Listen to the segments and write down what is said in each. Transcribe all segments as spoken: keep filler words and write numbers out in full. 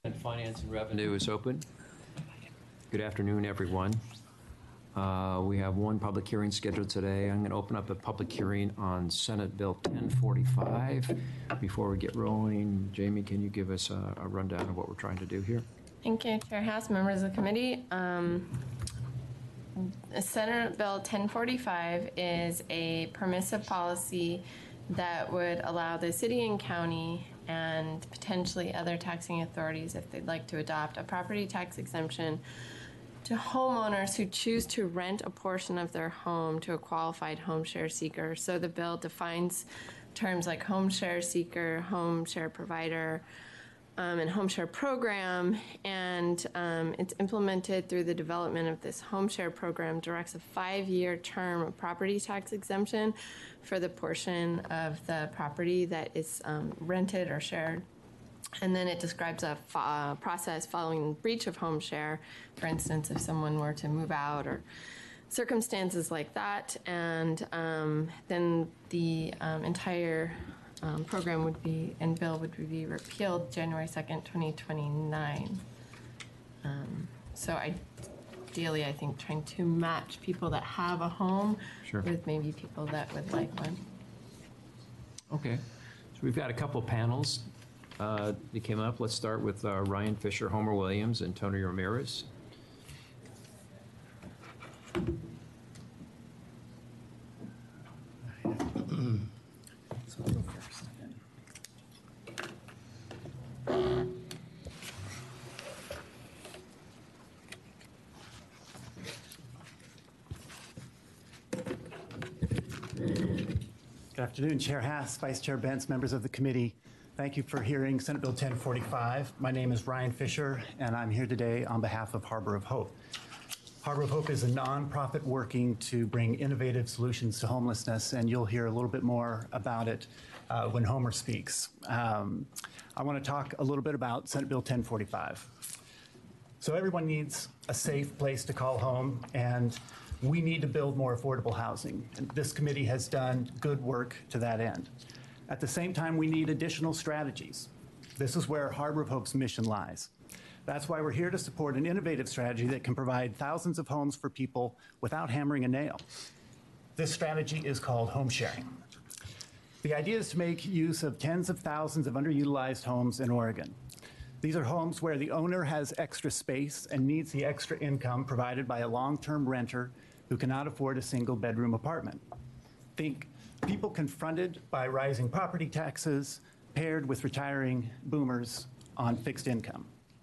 Finance and Revenue is open. Good afternoon, everyone. Uh, we have one public hearing scheduled today. I'm going to open up a public hearing on Senate Bill ten forty-five. Before we get rolling, Jamie, can you give us a, a rundown of what we're trying to do here? Thank you, Chair Haas, members of the committee. Um, Senate Bill ten forty-five is a permissive policy that would allow the city and county and potentially other taxing authorities, if they'd like to adopt a property tax exemption to homeowners who choose to rent a portion of their home to a qualified home share seeker. So the bill defines terms like home share seeker, home share provider, um, and home share program, and um, it's implemented through the development of this home share program, directs a five-year term of property tax exemption for the portion of the property that is um, rented or shared. And then it describes a uh, process following breach of home share, for instance, if someone were to move out or circumstances like that. And um, then the um, entire um, program would be, and bill would be repealed January second, twenty twenty-nine. Um, so ideally, I think trying to match people that have a home Sure. with maybe people that would like one. Okay. So we've got a couple panels uh, that came up. Let's start with uh, Ryan Fisher, Homer Williams, and Tony Ramirez. So I'll go first. Good afternoon, Chair Haas, Vice Chair Bentz, members of the committee. Thank you for hearing Senate Bill ten forty-five. My name is Ryan Fisher, and I'm here today on behalf of Harbor of Hope. Harbor of Hope is a nonprofit working to bring innovative solutions to homelessness, and you'll hear a little bit more about it uh, when Homer speaks. Um, I want to talk a little bit about Senate Bill ten forty-five. So everyone needs a safe place to call home, and we need to build more affordable housing. And this committee has done good work to that end. At the same time, we need additional strategies. This is where Harbor of Hope's mission lies. That's why we're here to support an innovative strategy that can provide thousands of homes for people without hammering a nail. This strategy is called home sharing. The idea is to make use of tens of thousands of underutilized homes in Oregon. These are homes where the owner has extra space and needs the extra income provided by a long-term renter who cannot afford a single bedroom apartment. Think people confronted by rising property taxes paired with retiring boomers on fixed income.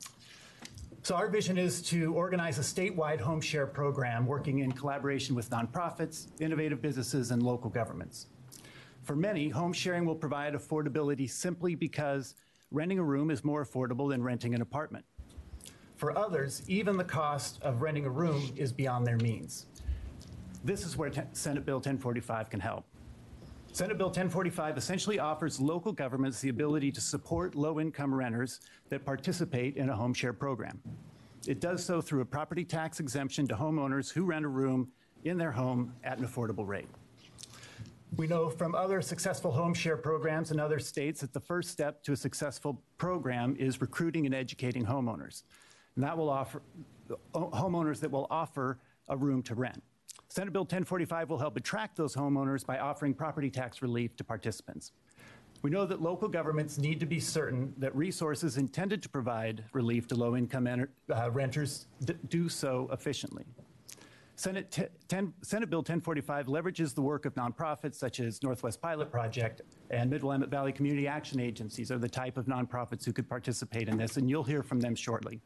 So our vision is to organize a statewide home share program working in collaboration with nonprofits, innovative businesses, and local governments. For many, home sharing will provide affordability simply because renting a room is more affordable than renting an apartment. For others, even the cost of renting a room is beyond their means. This is where Senate Bill ten forty-five can help. Senate Bill ten forty-five essentially offers local governments the ability to support low-income renters that participate in a home share program. It does so through a property tax exemption to homeowners who rent a room in their home at an affordable rate. We know from other successful home share programs in other states that the first step to a successful program is recruiting and educating homeowners. And that will offer homeowners that will offer a room to rent. Senate Bill ten forty-five will help attract those homeowners by offering property tax relief to participants. We know that local governments need to be certain that resources intended to provide relief to low-income uh, renters do so efficiently. Senate, ten, Senate Bill ten forty-five leverages the work of nonprofits such as Northwest Pilot Project and Mid-Willamette Valley Community Action Agencies are the type of nonprofits who could participate in this, and you'll hear from them shortly.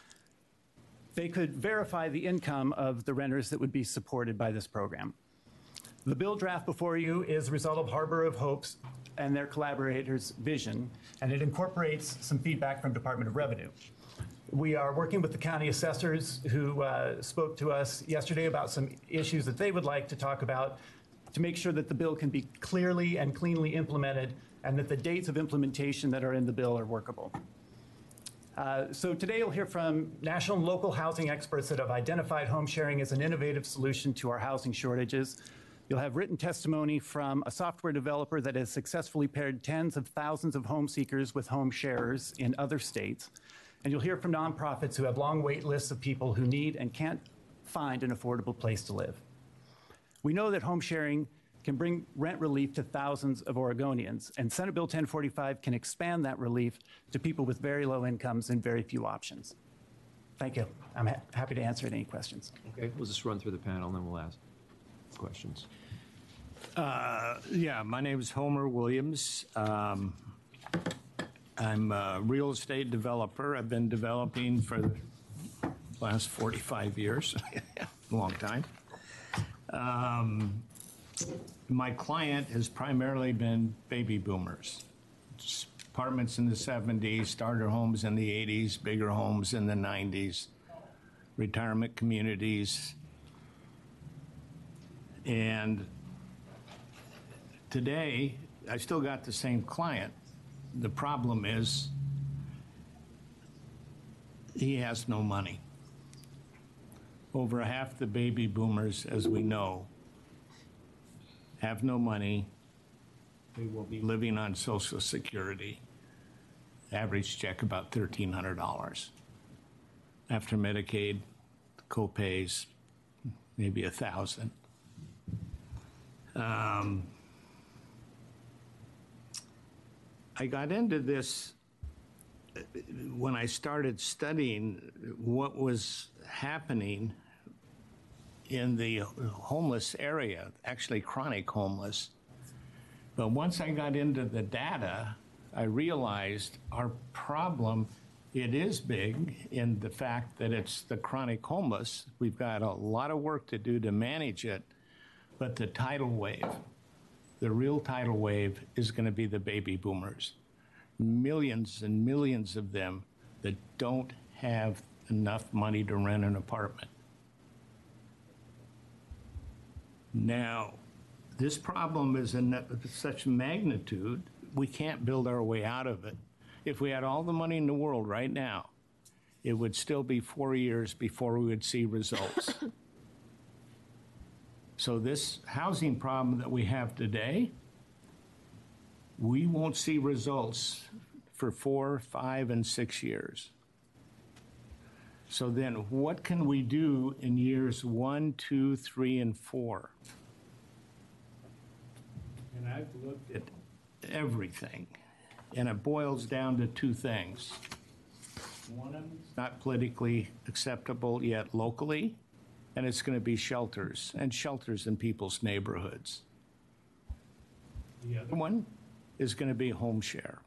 They could verify the income of the renters that would be supported by this program. The bill draft before you is a result of Harbor of Hope's and their collaborators' vision, and it incorporates some feedback from Department of Revenue. We are working with the county assessors who uh, spoke to us yesterday about some issues that they would like to talk about to make sure that the bill can be clearly and cleanly implemented and that the dates of implementation that are in the bill are workable. Uh, so today you'll hear from national and local housing experts that have identified home sharing as an innovative solution to our housing shortages. You'll have written testimony from a software developer that has successfully paired tens of thousands of home seekers with home sharers in other states. And you'll hear from nonprofits who have long wait lists of people who need and can't find an affordable place to live. We know that home sharing can bring rent relief to thousands of Oregonians, and Senate Bill ten forty-five can expand that relief to people with very low incomes and very few options. Thank you. I'm ha- happy to answer any questions. Okay, we'll just run through the panel, and then we'll ask questions. Uh, yeah, my name is Homer Williams. Um, I'm a real estate developer. I've been developing for the last forty-five years, a long time. Um, my client has primarily been baby boomers. Just apartments in the seventies, starter homes in the eighties, bigger homes in the nineties, retirement communities. And today, I still got the same client. The problem is he has no money. Over half the baby boomers, as we know, have no money. They will be living on Social Security. Average check about thirteen hundred dollars. After Medicaid, co-pays, maybe a thousand. Um, I got into this when I started studying what was happening in the homeless area, actually chronic homeless. But once I got into the data, I realized our problem, it is big in the fact that it's the chronic homeless. We've got a lot of work to do to manage it, but the tidal wave, the real tidal wave is going to be the baby boomers. Millions and millions of them that don't have enough money to rent an apartment. Now, this problem is in such magnitude, we can't build our way out of it. If we had all the money in the world right now, it would still be four years before we would see results. So this housing problem that we have today, we won't see results for four, five, and six years. So then what can we do in years one, two, three, and four? And I've looked at everything, and it boils down to two things. One of them is not politically acceptable yet locally, and it's going to be shelters, and shelters in people's neighborhoods. The other one is going to be home share.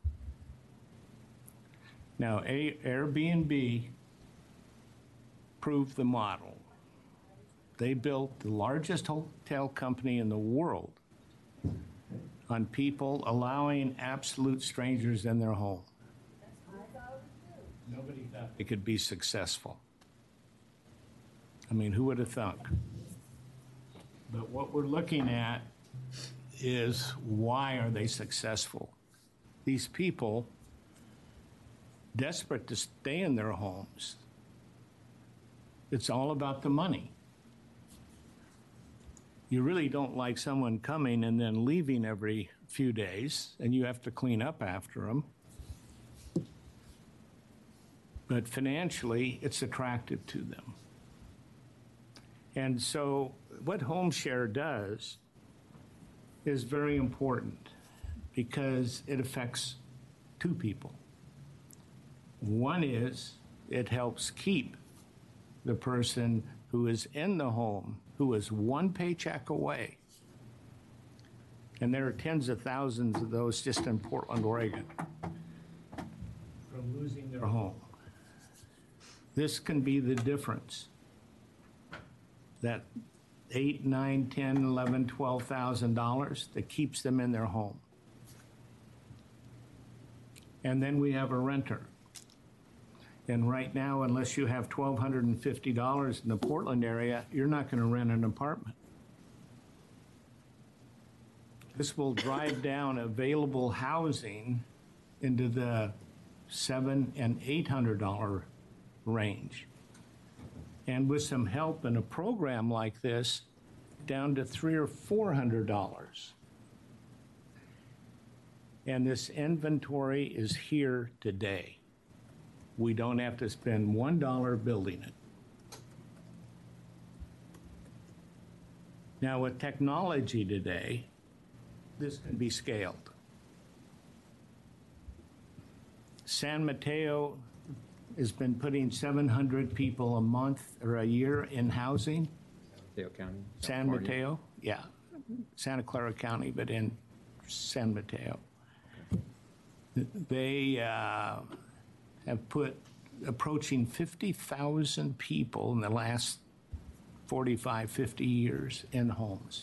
Now, A- Airbnb proved the model. They built the largest hotel company in the world on people allowing absolute strangers in their home. Nobody thought it could be successful. I mean, who would have thunk? But what we're looking at is why are they successful? These people, desperate to stay in their homes, it's all about the money. You really don't like someone coming and then leaving every few days, and you have to clean up after them. But financially, it's attractive to them. And so what home share does is very important because it affects two people. One is it helps keep the person who is in the home, who is one paycheck away. And there are tens of thousands of those just in Portland, Oregon, from losing their home. This can be the difference. That eight, nine, ten, eleven, twelve thousand dollars that keeps them in their home. And then we have a renter. And right now, unless you have one thousand two hundred fifty dollars in the Portland area, you're not going to rent an apartment. This will drive down available housing into the seven and eight hundred dollar range. And with some help in a program like this, down to three or four hundred dollars. And this inventory is here today. we don't have to spend one dollar building it. Now, with technology today, this can be scaled. San Mateo has been putting seven hundred people a month or a year in housing. Mateo County. San California. Mateo, yeah, Santa Clara County, but in San Mateo. They uh, have put approaching fifty thousand people in the last forty-five, fifty years in homes.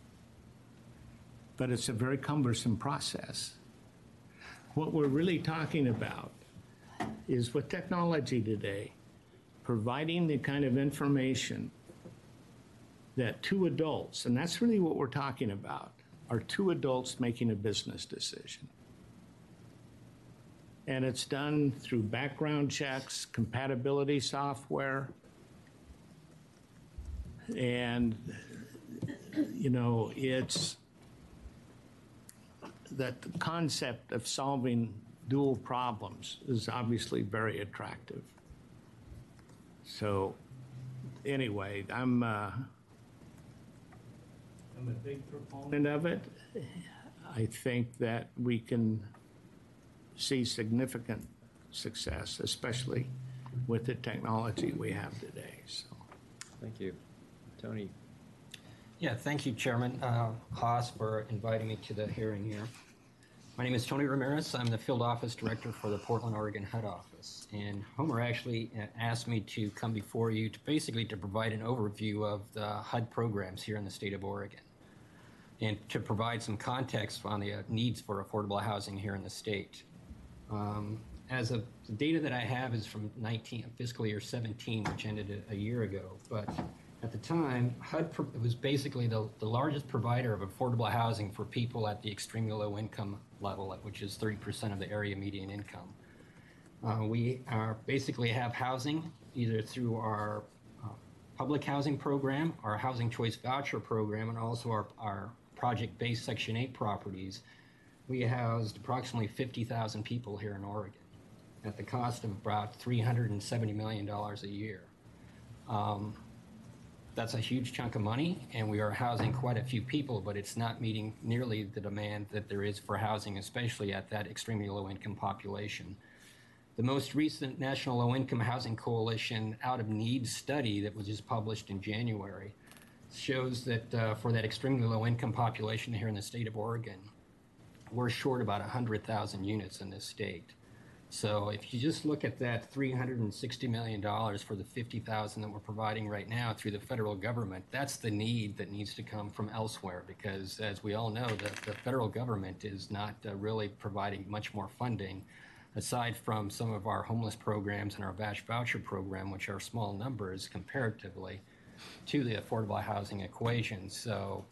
But it's a very cumbersome process. What we're really talking about is with technology today, providing the kind of information that two adults, and that's really what we're talking about, are two adults making a business decision. And it's done through background checks, compatibility software, and, you know, it's that the concept of solving dual problems is obviously very attractive. So anyway, I'm, uh, I'm a big proponent of it. I think that we can see significant success, especially with the technology we have today. So, Thank you. Tony? Yeah, thank you, Chairman uh, Haas, for inviting me to the hearing here. My name is Tony Ramirez. I'm the Field Office Director for the Portland, Oregon H U D Office. And Homer actually asked me to come before you to basically to provide an overview of the H U D programs here in the state of Oregon and to provide some context on the uh, needs for affordable housing here in the state. Um, as of the data that I have is from nineteen, fiscal year seventeen, which ended a, a year ago. But at the time, H U D pro- was basically the, the largest provider of affordable housing for people at the extremely low income level, which is thirty percent of the area median income. Uh, we are basically have housing either through our uh, public housing program, our housing choice voucher program, and also our, our project-based Section eight properties. We housed approximately fifty thousand people here in Oregon at the cost of about three hundred seventy million dollars a year. Um, That's a huge chunk of money, and we are housing quite a few people, but it's not meeting nearly the demand that there is for housing, especially at that extremely low-income population. The most recent National Low-Income Housing Coalition Out of Need study that was just published in January shows that uh, for that extremely low-income population here in the state of Oregon, we're short about one hundred thousand units in this state. So if you just look at that three hundred sixty million dollars for the fifty thousand that we're providing right now through the federal government, that's the need that needs to come from elsewhere, because as we all know, the, the federal government is not uh, really providing much more funding aside from some of our homeless programs and our V A S H voucher program, which are small numbers comparatively to the affordable housing equation. So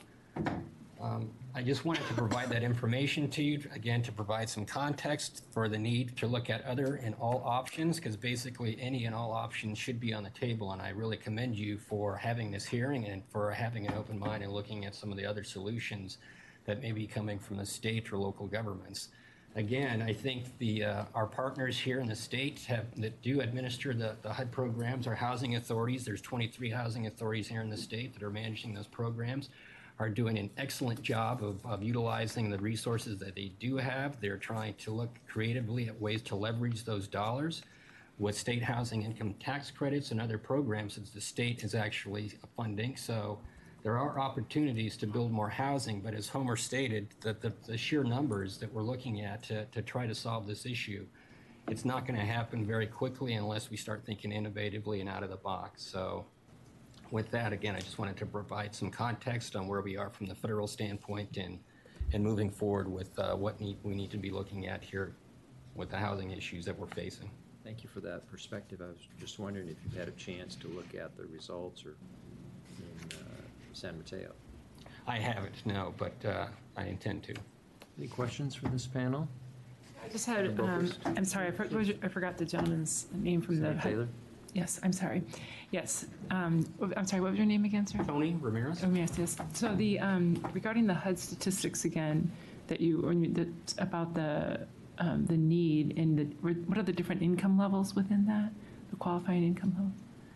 Um, I just wanted to provide that information to you, again, to provide some context for the need to look at other and all options, because basically any and all options should be on the table, and I really commend you for having this hearing and for having an open mind and looking at some of the other solutions that may be coming from the state or local governments. Again, I think the uh, our partners here in the state have, that do administer the, the H U D programs are housing authorities. There's twenty-three housing authorities here in the state that are managing those programs, are doing an excellent job of, of utilizing the resources that they do have. They're trying to look creatively at ways to leverage those dollars with state housing income tax credits and other programs that the state is actually funding. So there are opportunities to build more housing, but as Homer stated, that the, the sheer numbers that we're looking at to, to try to solve this issue, it's not going to happen very quickly unless we start thinking innovatively and out of the box. So with that, again, I just wanted to provide some context on where we are from the federal standpoint and, and moving forward with uh, what need, we need to be looking at here with the housing issues that we're facing. Thank you for that perspective. I was just wondering if you've had a chance to look at the results or in uh, San Mateo. I haven't, no, but uh, I intend to. Any questions for this panel? I just had, Go um, first. I'm sorry, I for- I forgot the gentleman's name from the. Senator Taylor? Yes, I'm sorry. Yes, um, I'm sorry, what was your name again, sir? Tony Ramirez? Oh, yes, yes. So the, um, regarding the H U D statistics again, that you, or you- that, about the um, the need and the, what are the different income levels within that, the qualifying income level?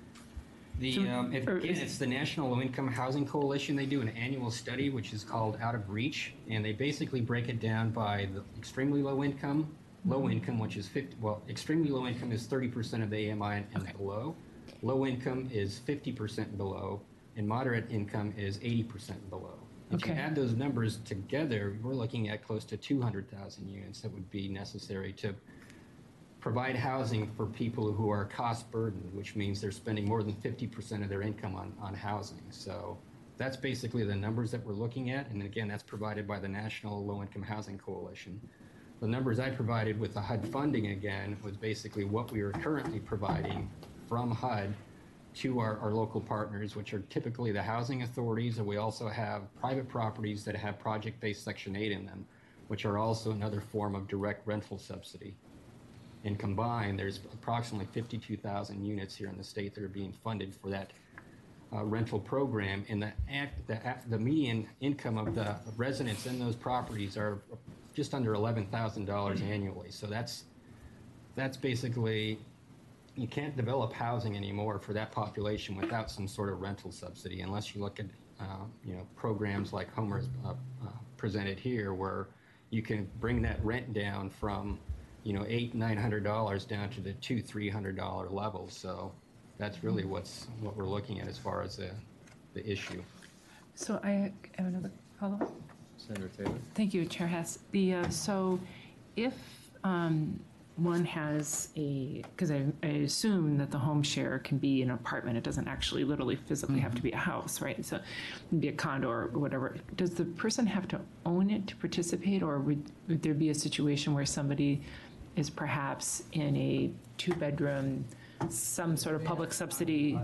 The, So- um, if- or again, is- it's the National Low Income Housing Coalition. They do an annual study, which is called Out of Reach, and they basically break it down by the extremely low income, low income, which is fifty, well, extremely low income is thirty percent of the A M I and and below. Low income is fifty percent below, and moderate income is eighty percent below. If you Okay. add those numbers together, we're looking at close to two hundred thousand units that would be necessary to provide housing for people who are cost burdened, which means they're spending more than fifty percent of their income on, on housing. So that's basically the numbers that we're looking at. And again, that's provided by the National Low Income Housing Coalition. The numbers I provided with the H U D funding, again, was basically what we are currently providing from H U D to our, our local partners, which are typically the housing authorities, and we also have private properties that have project-based Section eight in them, which are also another form of direct rental subsidy. And combined, there's approximately fifty-two thousand units here in the state that are being funded for that uh, rental program. And the, act, the, the median income of the residents in those properties are just under eleven thousand dollars annually. So that's, that's basically, you can't develop housing anymore for that population without some sort of rental subsidy, unless you look at, uh, you know, programs like Homer has uh, uh, presented here, where you can bring that rent down from, you know, eight, nine hundred dollars down to the two, three hundred dollar level. So that's really what's what we're looking at as far as the the issue. So I have another follow-up. Senator Taylor? Thank you, Chair Hess. The, uh, so if um, one has a, because I, I assume that the home share can be an apartment, it doesn't actually literally physically have to be a house, right? So it can be a condo or whatever. Does the person have to own it to participate, or would, would there be a situation where somebody is perhaps in a two-bedroom, some sort of public subsidy?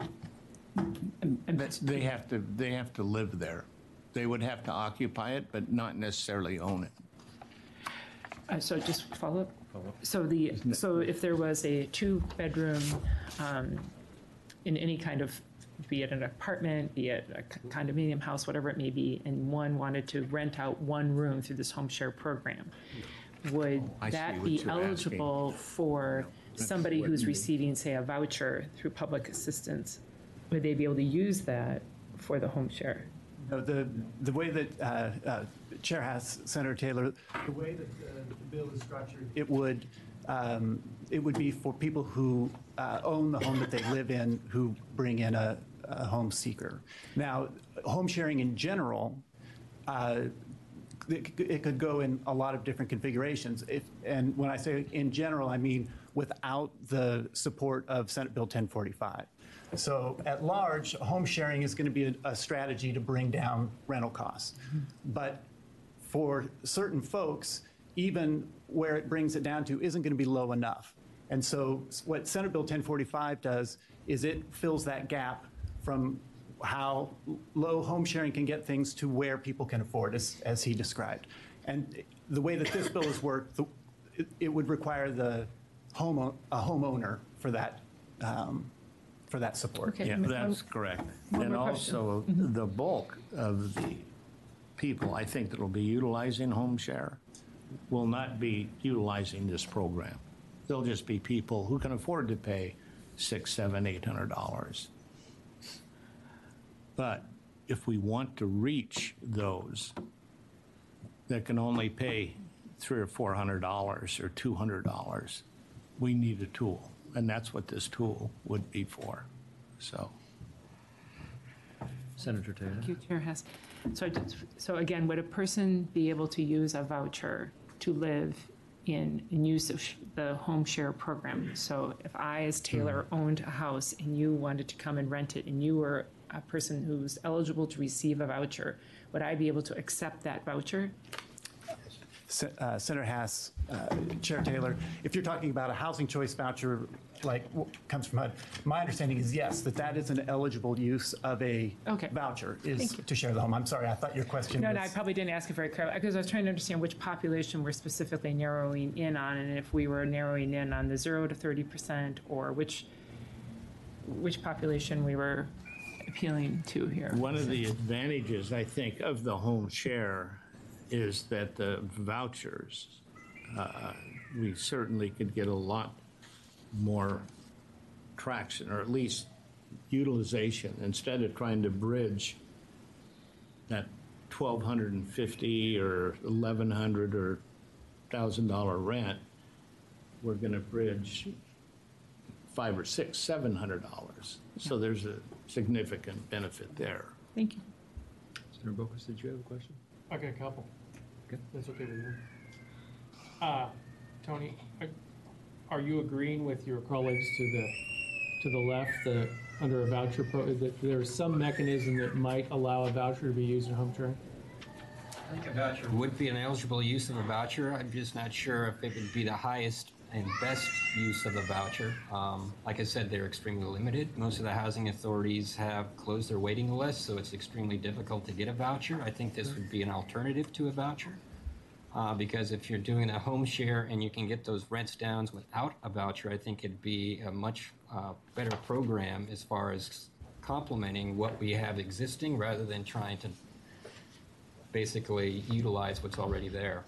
That's, they have to, they have to live there. They would have to occupy it, but not necessarily own it. Uh, So just follow up? So the, so if there was a two-bedroom um, in any kind of, be it an apartment, be it a condominium house, whatever it may be, and one wanted to rent out one room through this home share program, would I see that what be you're asking. eligible for somebody who's receiving, say, a voucher through public assistance? Would they be able to use that for the home share? No, the, the way that uh, uh, Chair Hass, Senator Taylor, the way that uh, the bill is structured, it would, um, it would be for people who uh, own the home that they live in, who bring in a, a home seeker. Now, home sharing in general, uh, it, it could go in a lot of different configurations. If, and when I say in general, I mean without the support of Senate Bill ten forty-five. So at large, home sharing is going to be a, a strategy to bring down rental costs. But for certain folks, even where it brings it down to isn't going to be low enough. And so what Senate Bill ten forty-five does is it fills that gap from how low home sharing can get things to where people can afford, as, as he described. And the way that this bill is worked, the, it, it would require the home, a homeowner for that, um, for that support. Okay. Yeah, Um, that's correct. one And more question. also, the bulk of the people, I think, that will be utilizing home share will not be utilizing this program. They'll just be people who can afford to pay six, seven, eight hundred dollars. But if we want to reach those that can only pay three or four hundred dollars or two hundred dollars, we need a tool, and that's what this tool would be for. So. Senator Taylor? Thank you, Chair Hess. So, I just- so again, would a person be able to use a voucher to live in, in use of sh- the home share program? So if I, as Taylor, owned a house and you wanted to come and rent it, and you were a person who's eligible to receive a voucher, would I be able to accept that voucher? Se- uh, Senator Hass, uh, Chair Taylor, if you're talking about a housing choice voucher, like what comes from H U D, my understanding is yes, that that is an eligible use of a Okay. voucher, is Thank you. to share the home. I'm sorry, I thought your question No, was. no, I probably didn't ask it very clearly, because I was trying to understand which population we're specifically narrowing in on, and if we were narrowing in on the zero to thirty percent, or which, which population we were appealing to here. One of the advantages, I think, of the home share is that the vouchers uh, we certainly could get a lot more traction, or at least utilization, instead of trying to bridge that twelve fifty or eleven hundred or one thousand dollar rent. We're going to bridge five or six, seven hundred dollars. So there's a significant benefit there. Thank you. Senator Bokus, did you have a question? I got a couple. Okay. That's okay with you. Uh, Tony, are- are you agreeing with your colleagues to the, to the left, the, under a voucher pro, that there's some mechanism that might allow a voucher to be used in home sharing? I think a voucher would be an eligible use of a voucher. I'm just not sure if it would be the highest and best use of a voucher. Um, like I said, they're extremely limited. Most of the housing authorities have closed their waiting list, so it's extremely difficult to get a voucher. I think this would be an alternative to a voucher. Uh, because if you're doing a home share and you can get those rents down without a voucher, I think it'd be a much uh, better program as far as complementing what we have existing rather than trying to basically utilize what's already there.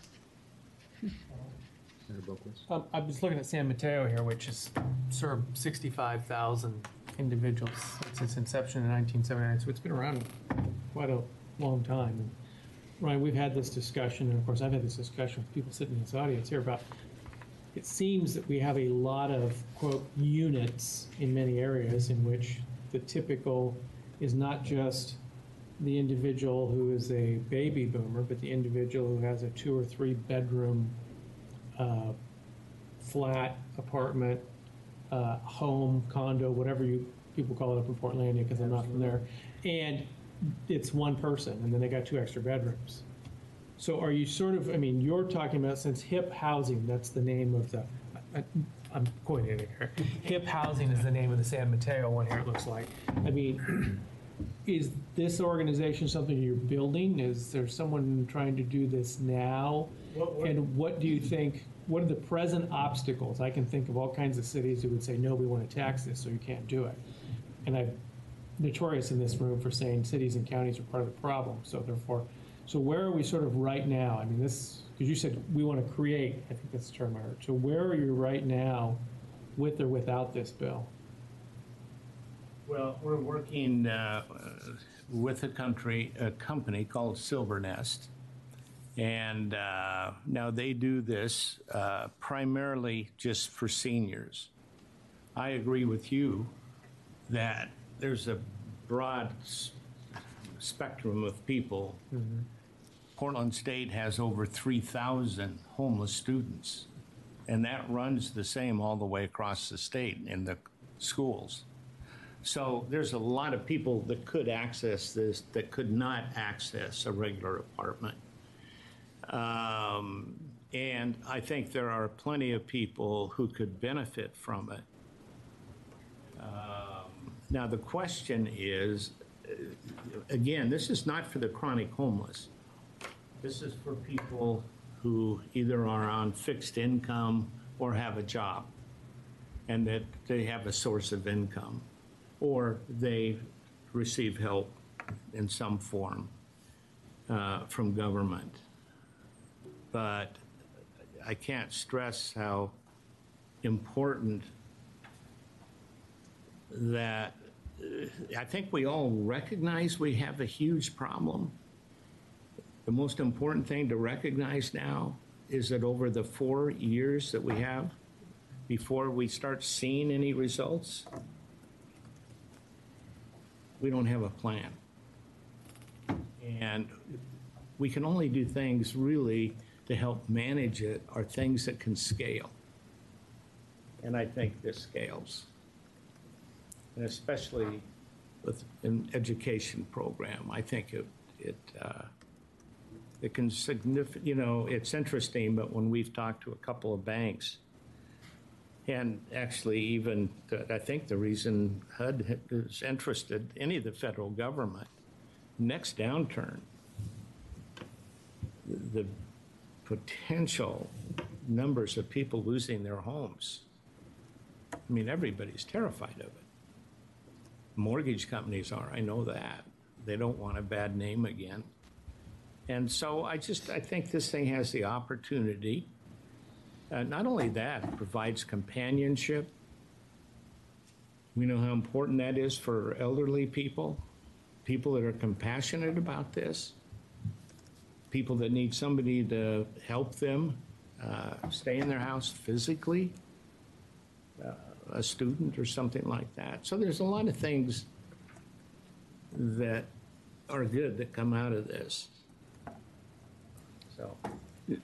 Senator Bokus? Um, I'm just looking at San Mateo here, which has served sixty-five thousand individuals since its inception in nineteen seventy-nine, so it's been around quite a long time. And Ryan, we've had this discussion, and of course, I've had this discussion with people sitting in this audience here about, it seems that we have a lot of, quote, units in many areas in which the typical is not just the individual who is a baby boomer, but the individual who has a two or three bedroom uh, flat, apartment, uh, home, condo, whatever you people call it up in Portlandia, because I'm not from there. And it's one person, and then they got two extra bedrooms. So are you sort of, I mean, you're talking about, since HIP Housing, that's the name of the, I, I'm quoting it here. HIP Housing is the name of the San Mateo one here, it looks like. I mean, is this organization something you're building? Is there someone trying to do this now? What- what- And what do you think, what are the present obstacles? I can think of all kinds of cities who would say, no, we want to tax this, so you can't do it. And I'm notorious in this room for saying cities and counties are part of the problem, so therefore, so where are we sort of right now? I mean, this, because you said we want to create, I think that's the term I heard. So where are you right now with or without this bill? Well, we're working uh, with a country, a company called Silvernest. And uh, now they do this uh, primarily just for seniors. I agree with you that there's a broad s- spectrum of people. Mm-hmm. Portland State has over three thousand homeless students, and that runs the same all the way across the state in the schools. So there's a lot of people that could access this that could not access a regular apartment. Um, and I think there are plenty of people who could benefit from it. Um, now, the question is, uh, again, this is not for the chronic homeless. This is for people who either are on fixed income or have a job, and that they have a source of income, or they receive help in some form uh, from government. But I can't stress how important that, uh, I think we all recognize we have a huge problem. The most important thing to recognize now is that over the four years that we have before we start seeing any results, we don't have a plan. And we can only do things really to help manage it are things that can scale. And I think this scales. And especially with an education program, I think it, it, uh, it can significant, you know, it's interesting, but when we've talked to a couple of banks, and actually even, the, I think the reason H U D is interested, any of the federal government, next downturn, the, the potential numbers of people losing their homes. I mean, everybody's terrified of it. Mortgage companies are, I know that. They don't want a bad name again. And so I just, I think this thing has the opportunity Uh, not only that, it provides companionship. We know how important that is for elderly people, people that are compassionate about this, people that need somebody to help them uh, stay in their house physically, uh, a student or something like that. So there's a lot of things that are good that come out of this. So. The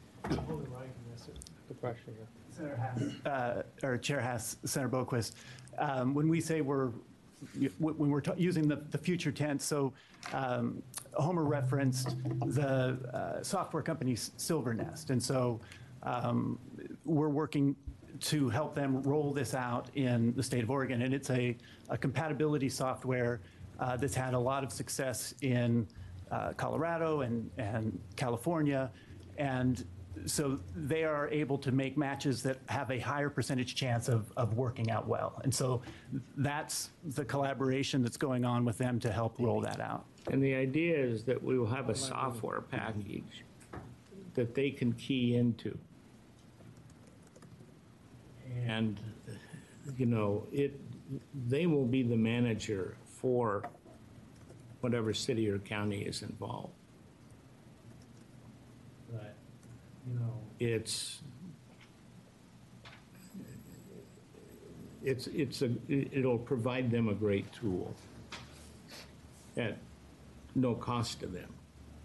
question, yeah. Senator Haas, uh, or Chair Haas, Senator Boquist, um, when we say we're, when we're ta- using the, the future tense, so um, Homer referenced the uh, software company Silvernest, and so um, we're working to help them roll this out in the state of Oregon, and it's a, a compatibility software uh, that's had a lot of success in uh, Colorado and, and California, and so they are able to make matches that have a higher percentage chance of, of working out well. And so that's the collaboration that's going on with them to help roll that out. And the idea is that we will have a software package that they can key into. And, you know, it, they will be the manager for whatever city or county is involved. But, you know, it's, it's, it's a, it'll provide them a great tool at no cost to them.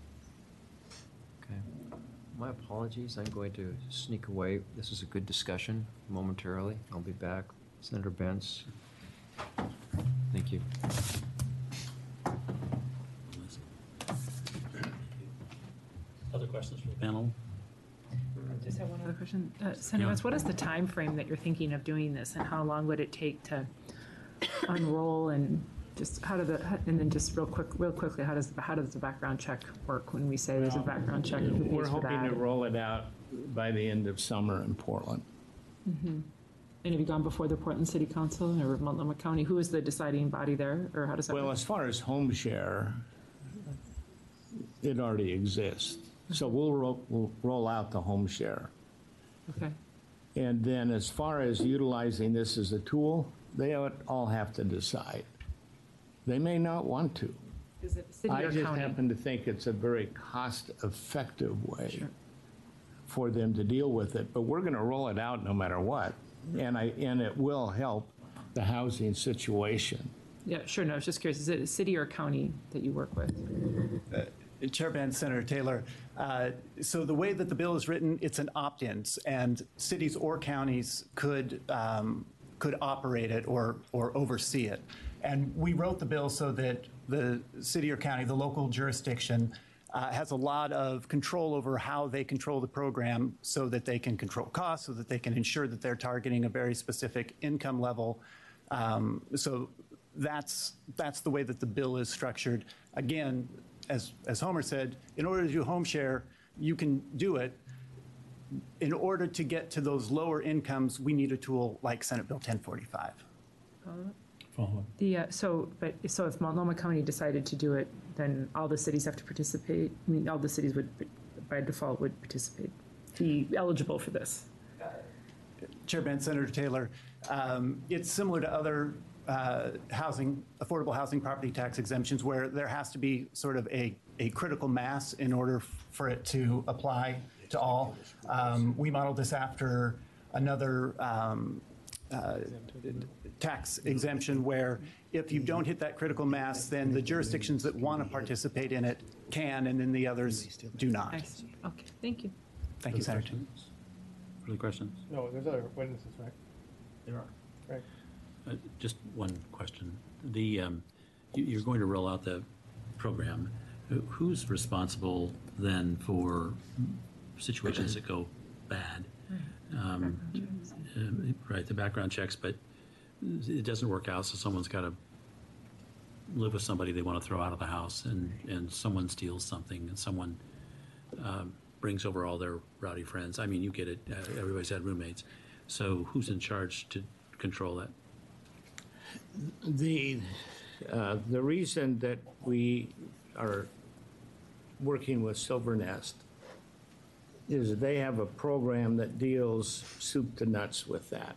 Okay. My apologies. I'm going to sneak away. This is a good discussion momentarily. I'll be back. Senator Benz. Thank you. Other questions from the panel? I just have one other question. Uh, Senator Yeah. Vance, what is the time frame that you're thinking of doing this, and how long would it take to unroll, and just how do the, and then just real quick, real quickly, how does, how does the background check work when we say there's a background check? Who pays We're for hoping that? to roll it out by the end of summer in Portland. And have you gone before the Portland City Council or Multnomah County? Who is the deciding body there, or how does that Well, work? as far as home share, it already exists. So we'll, ro- we'll roll out the home share. Okay, And then as far as utilizing this as a tool, they all have to decide. They may not want to. is it city I or just county? happen to think it's a very cost-effective way Sure. for them to deal with it. But we're going to roll it out no matter what. And I, and it will help the housing situation. Yeah, sure, no, I was just curious, is it a city or county that you work with? Chair Benz, Senator Taylor, uh, so the way that the bill is written, it's an opt-ins, and cities or counties could um, could operate it or or oversee it. And we wrote the bill so that the city or county, the local jurisdiction, uh, has a lot of control over how they control the program, so that they can control costs, so that they can ensure that they're targeting a very specific income level. Um, so that's that's the way that the bill is structured. Again, as as Homer said, in order to do home share, you can do it. In order to get to those lower incomes, we need a tool like Senate Bill ten forty-five. Follow. The, uh, so, but, so if Multnomah County decided to do it, then all the cities have to participate? I mean, all the cities would, by default, would participate, be eligible for this? Chair Benz, Senator Taylor, um, it's similar to other uh, housing, affordable housing property tax exemptions, where there has to be sort of a, a critical mass in order for it to apply to all. Um, we modeled this after another um, uh, tax exemption, where if you don't hit that critical mass, then the jurisdictions that want to participate in it can, and then the others do not. I see, okay, thank you. Thank you, Senator. Further questions? No, there's other witnesses, right? There are. Right. Uh, Just one question. The, um, you- you're going to roll out the program. Who- Who's responsible then for situations that go bad? Um, uh, Right, the background checks, but it doesn't work out, so someone's got to live with somebody they want to throw out of the house, and, and someone steals something, and someone um, brings over all their rowdy friends. I mean, you get it, uh, everybody's had roommates. So who's in charge to control that? The, uh, the reason that we are working with Silvernest is they have a program that deals soup to nuts with that.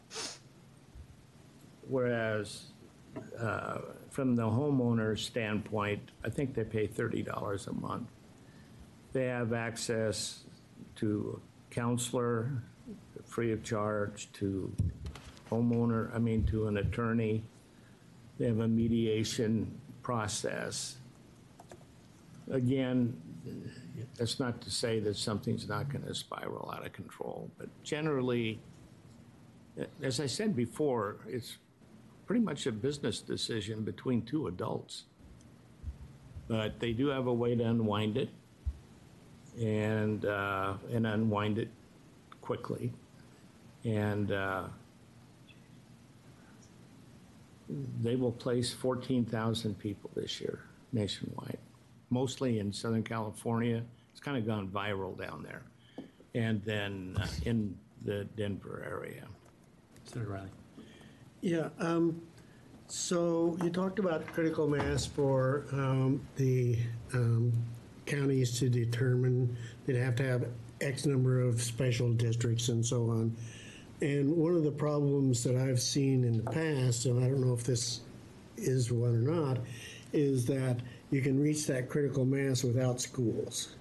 Whereas uh, from the homeowner standpoint, I think they pay thirty dollars a month. They have access to a counselor free of charge, to homeowner, I mean, to an attorney. They have a mediation process. Again, that's not to say that something's not going to spiral out of control, but generally, as I said before, it's pretty much a business decision between two adults. But they do have a way to unwind it and, uh, and unwind it quickly. And uh, they will place fourteen thousand people this year nationwide, mostly in Southern California. It's kind of gone viral down there. And then uh, in the Denver area. Senator Riley. Yeah, um, so you talked about critical mass for um, the um, counties to determine they'd have to have X number of special districts and so on. And one of the problems that I've seen in the past, and I don't know if this is one or not, is that you can reach that critical mass without schools.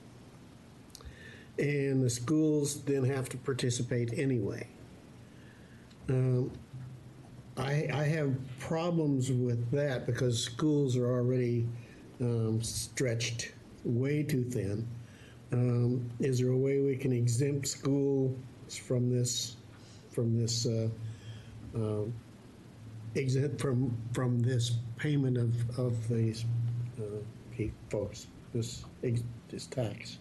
And the schools then have to participate anyway. Um, I, I have problems with that because schools are already um, stretched way too thin. Um, is there a way we can exempt schools from this? From this, uh, uh, exempt from from this payment of of these uh, folks, this this tax?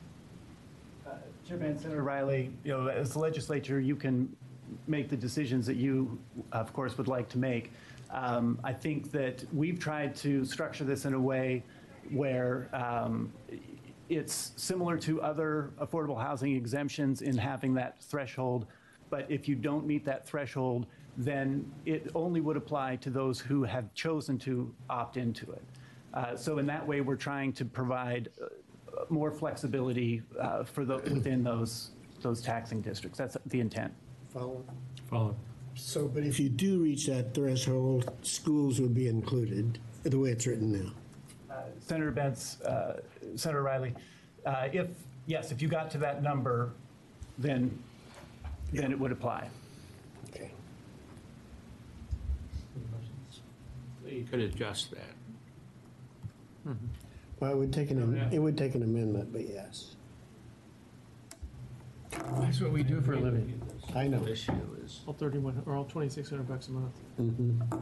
Uh, Chairman, Senator Riley, you know, as the legislature, you can make the decisions that you, of course, would like to make. Um, I think that we've tried to structure this in a way where um, it's similar to other affordable housing exemptions in having that threshold. But if you don't meet that threshold, then it only would apply to those who have chosen to opt into it. Uh, so in that way, we're trying to provide uh, more flexibility uh, for the, within those those taxing districts. That's the intent. Follow. Follow. So, but if you do reach that threshold, schools would be included, the way it's written now. Uh, Senator Bentz, uh, Senator Riley, uh, if yes, if you got to that number, then then it would apply. Okay. You could adjust that. Well, it would take an it would take an amendment, but yes, That's what we do for a living. I know. Issue is All thirty-one, or all twenty-six hundred bucks a month. Mm-hmm.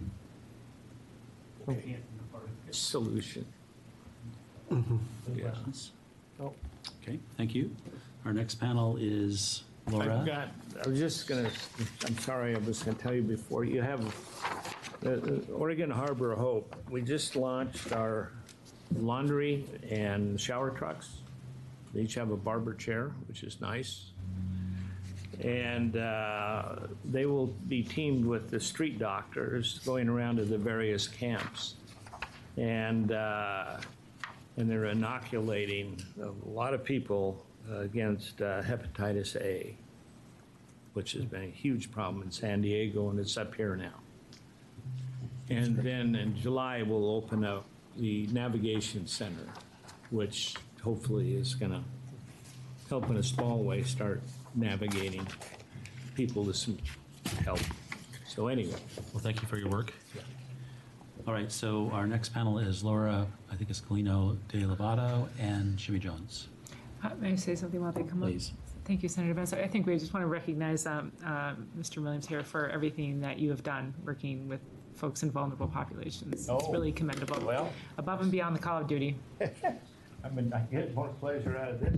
a solution. Questions? Oh. Okay, thank you. Our next panel is Laura. I've got, I was just gonna, I'm sorry, I was gonna tell you before, you have the the Oregon Harbor of Hope. We just launched our laundry and shower trucks. They each have a barber chair, which is nice. And uh, they will be teamed with the street doctors going around to the various camps. And, uh, and they're inoculating a lot of people against uh, hepatitis A, which has been a huge problem in San Diego, and it's up here now. And then in July, we'll open up the Navigation Center, which hopefully is going to help in a small way start navigating people to some help. So anyway. Well, thank you for your work. All right, so our next panel is Laura, I think it's Colino de Lovato, and Jimmy Jones. Uh, May I say something while they come up? Please. Thank you, Senator Benson. I think we just want to recognize um, uh, Mister Williams here for everything that you have done working with folks in vulnerable populations. It's Oh, really commendable. well. Above and beyond the call of duty. I mean, I get more pleasure out of this.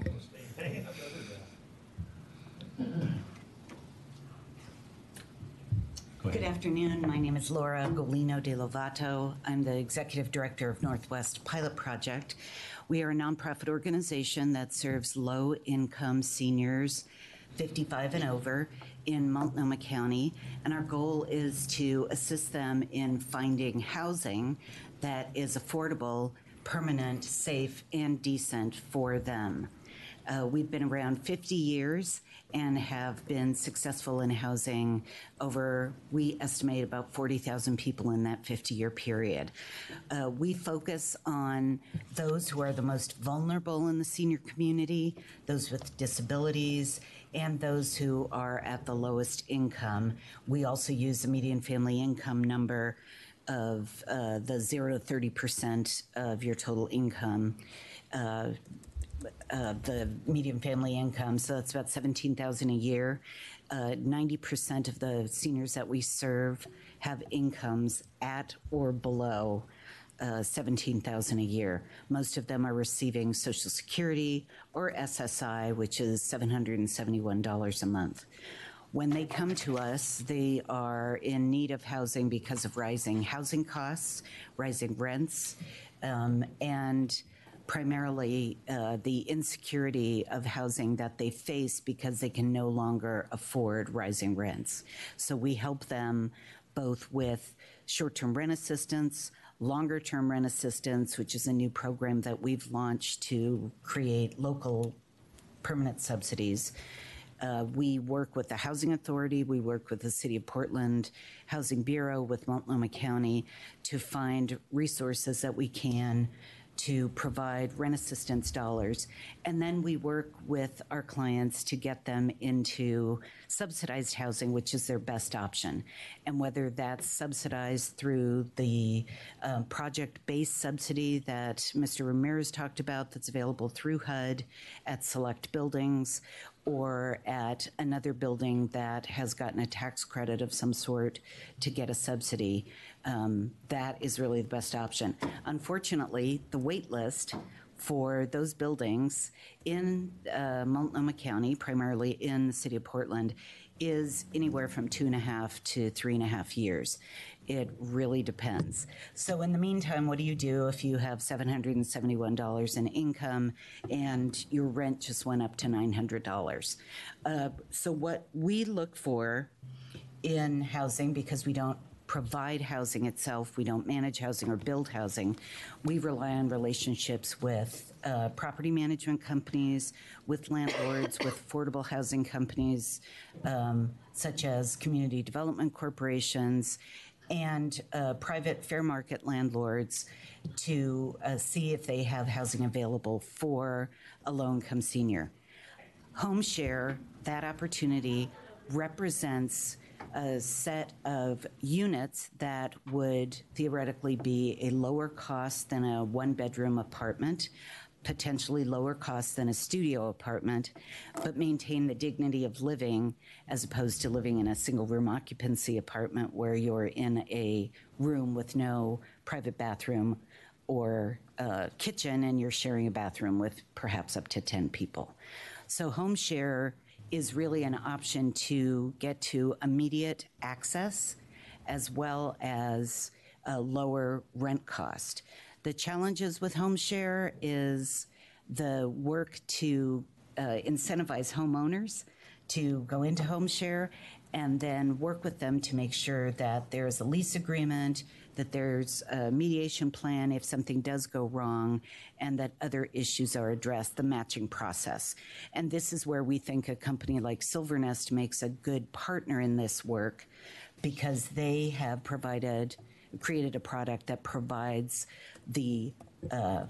Go Good ahead. afternoon. My name is Laura Golino de Lovato. I'm the Executive Director of Northwest Pilot Project. We are a nonprofit organization that serves low-income seniors fifty-five and over in Multnomah County, and our goal is to assist them in finding housing that is affordable, permanent, safe, and decent for them. Uh, we've been around fifty years and have been successful in housing over, we estimate, about forty thousand people in that fifty-year period. Uh, we focus on those who are the most vulnerable in the senior community, those with disabilities, and those who are at the lowest income. We also use the median family income number of uh, the zero to thirty percent of your total income. Uh, Uh, the median family income, so that's about seventeen thousand dollars a year. Uh, ninety percent of the seniors that we serve have incomes at or below uh, seventeen thousand dollars a year. Most of them are receiving Social Security or S S I, which is seven hundred seventy-one dollars a month. When they come to us, they are in need of housing because of rising housing costs, rising rents, um, and primarily uh, the insecurity of housing that they face because they can no longer afford rising rents. So we help them both with short-term rent assistance, longer-term rent assistance, which is a new program that we've launched to create local permanent subsidies. Uh, we work with the Housing Authority, we work with the City of Portland Housing Bureau, with Multnomah County, to find resources that we can to provide rent assistance dollars. And then we work with our clients to get them into subsidized housing, which is their best option. And whether that's subsidized through the um, project-based subsidy that Mister Ramirez talked about that's available through H U D at select buildings, or at another building that has gotten a tax credit of some sort to get a subsidy, um, that is really the best option. Unfortunately, the wait list for those buildings in uh, Multnomah County, primarily in the city of Portland, is anywhere from two and a half to three and a half years. It really depends. So in the meantime, what do you do if you have seven hundred seventy-one dollars in income and your rent just went up to nine hundred dollars? Uh, so what we look for in housing, because we don't provide housing itself, we don't manage housing or build housing, we rely on relationships with uh, property management companies, with landlords, with affordable housing companies, um, such as community development corporations, and uh, private fair market landlords, to uh, see if they have housing available for a low-income senior. HomeShare, that opportunity, represents a set of units that would theoretically be a lower cost than a one-bedroom apartment, potentially lower cost than a studio apartment, but maintain the dignity of living as opposed to living in a single-room occupancy apartment where you're in a room with no private bathroom or uh, kitchen and you're sharing a bathroom with perhaps up to ten people. So HomeShare is really an option to get to immediate access as well as a lower rent cost. The challenges with HomeShare is the work to uh, incentivize homeowners to go into HomeShare, and then work with them to make sure that there's a lease agreement, that there's a mediation plan if something does go wrong, and that other issues are addressed, the matching process. And this is where we think a company like Silvernest makes a good partner in this work, because they have provided, created a product that provides the uh,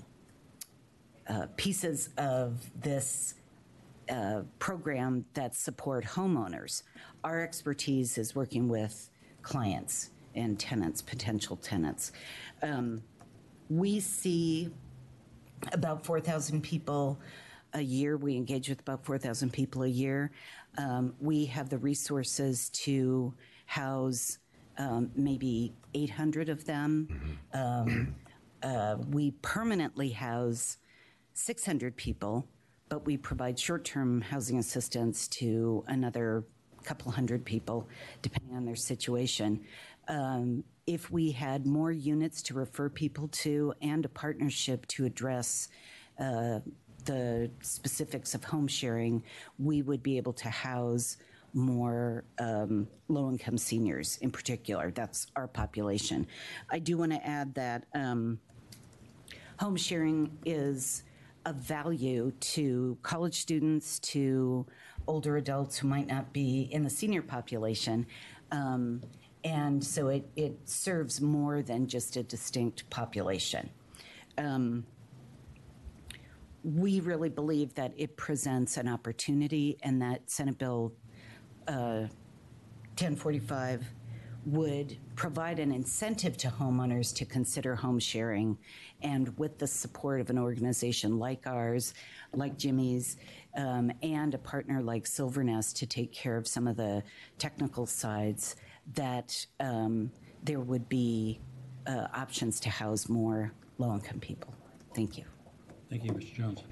uh, pieces of this uh, program that support homeowners. Our expertise is working with clients and tenants, potential tenants. Um, we see about four thousand people a year. We engage with about four thousand people a year. Um, we have the resources to house um, maybe eight hundred of them. Mm-hmm. um, uh, we permanently house six hundred people, but we provide short-term housing assistance to another couple hundred people, depending on their situation. Um, if we had more units to refer people to and a partnership to address uh, the specifics of home sharing, we would be able to house more um, low-income seniors in particular. That's our population. I do want to add that um, home sharing is of value to college students, to older adults who might not be in the senior population. Um, and so it, it serves more than just a distinct population. Um, we really believe that it presents an opportunity, and that Senate Bill uh, ten forty-five would provide an incentive to homeowners to consider home sharing. And with the support of an organization like ours, like Jimmy's, um, and a partner like Silvernest to take care of some of the technical sides, that um, there would be uh, options to house more low-income people. Thank you. Thank you, Mister Jones.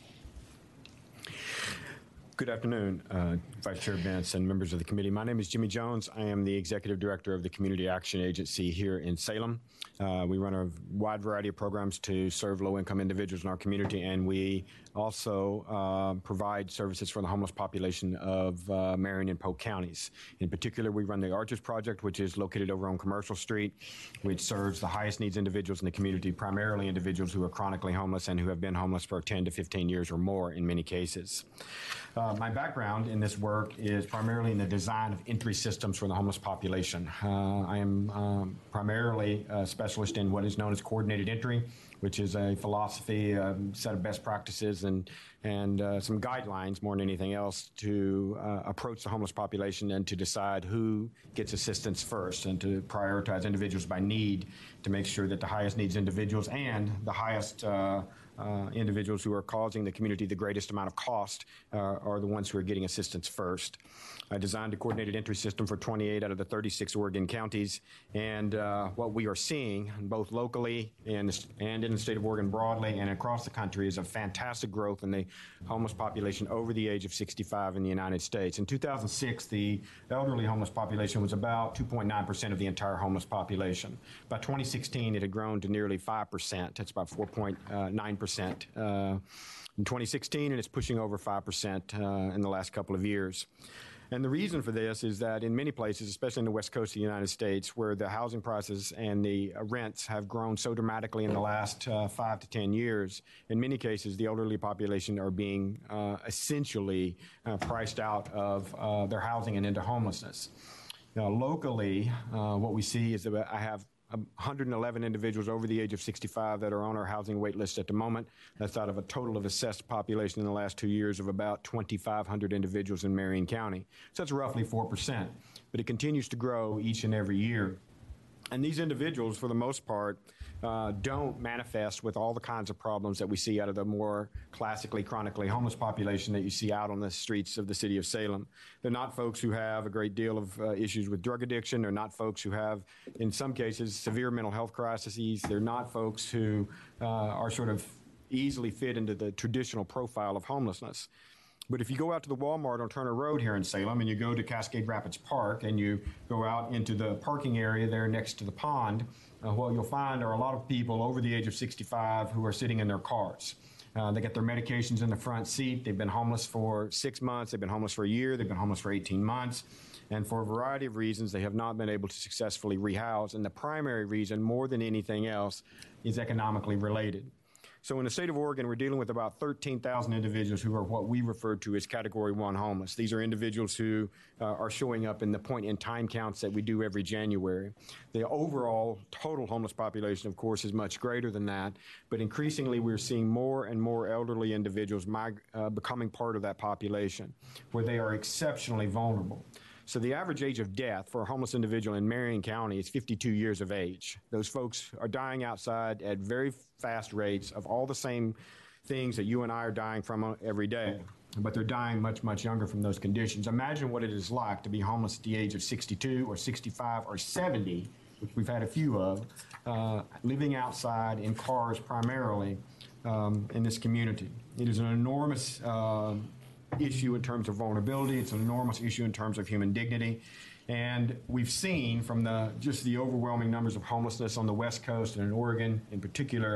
Good afternoon, uh, Vice Chair Bentz and members of the committee. My name is Jimmy Jones. I am the Executive Director of the Community Action Agency here in Salem. Uh, we run a wide variety of programs to serve low-income individuals in our community, and we also uh, provide services for the homeless population of uh, Marion and Polk counties. In particular, we run the Arches Project, which is located over on Commercial Street, which serves the highest needs individuals in the community, primarily individuals who are chronically homeless and who have been homeless for ten to fifteen years or more in many cases. Uh, my background in this work is primarily in the design of entry systems for the homeless population. Uh, I am um, primarily a specialist in what is known as coordinated entry, which is a philosophy, a set of best practices, and and uh, some guidelines more than anything else to uh, approach the homeless population and to decide who gets assistance first, and to prioritize individuals by need to make sure that the highest needs individuals and the highest uh, Uh, individuals who are causing the community the greatest amount of cost uh, are the ones who are getting assistance first. I designed a coordinated entry system for twenty-eight out of the thirty-six Oregon counties, and uh, what we are seeing both locally and, and in the state of Oregon broadly and across the country is a fantastic growth in the homeless population over the age of sixty-five in the United States. In two thousand six, the elderly homeless population was about two point nine percent of the entire homeless population. By twenty sixteen, it had grown to nearly five percent. That's about four point nine percent uh, in twenty sixteen, and it's pushing over five percent uh, in the last couple of years. And the reason for this is that in many places, especially in the West Coast of the United States, where the housing prices and the uh, rents have grown so dramatically in the last uh, five to ten years, in many cases, the elderly population are being uh, essentially uh, priced out of uh, their housing and into homelessness. Now, locally, uh, what we see is that I have one hundred eleven individuals over the age of sixty-five that are on our housing wait list at the moment. That's out of a total of assessed population in the last two years of about twenty-five hundred individuals in Marion County. So that's roughly four percent, but it continues to grow each and every year. And these individuals, for the most part, uh, don't manifest with all the kinds of problems that we see out of the more classically, chronically homeless population that you see out on the streets of the city of Salem. They're not folks who have a great deal of uh, issues with drug addiction. They're not folks who have, in some cases, severe mental health crises. They're not folks who uh, are sort of easily fit into the traditional profile of homelessness. But if you go out to the Walmart on Turner Road here in Salem, and you go to Cascade Rapids Park, and you go out into the parking area there next to the pond, uh, what you'll find are a lot of people over the age of sixty-five who are sitting in their cars. Uh, they get their medications in the front seat. They've been homeless for six months. They've been homeless for a year. They've been homeless for eighteen months. And for a variety of reasons, they have not been able to successfully rehouse. And the primary reason, more than anything else, is economically related. So in the state of Oregon, we're dealing with about thirteen thousand individuals who are what we refer to as Category one homeless. These are individuals who uh, are showing up in the point-in-time counts that we do every January. The overall total homeless population, of course, is much greater than that, but increasingly we're seeing more and more elderly individuals mig- uh, becoming part of that population, where they are exceptionally vulnerable. So the average age of death for a homeless individual in Marion County is fifty-two years of age. Those folks are dying outside at very fast rates of all the same things that you and I are dying from every day, but they're dying much, much younger from those conditions. Imagine what it is like to be homeless at the age of sixty-two or sixty-five or seventy, which we've had a few of, uh, living outside in cars primarily um, in this community. It is an enormous uh, issue in terms of vulnerability. It's an enormous issue in terms of human dignity. And we've seen from the just the overwhelming numbers of homelessness on the West Coast and in Oregon in particular,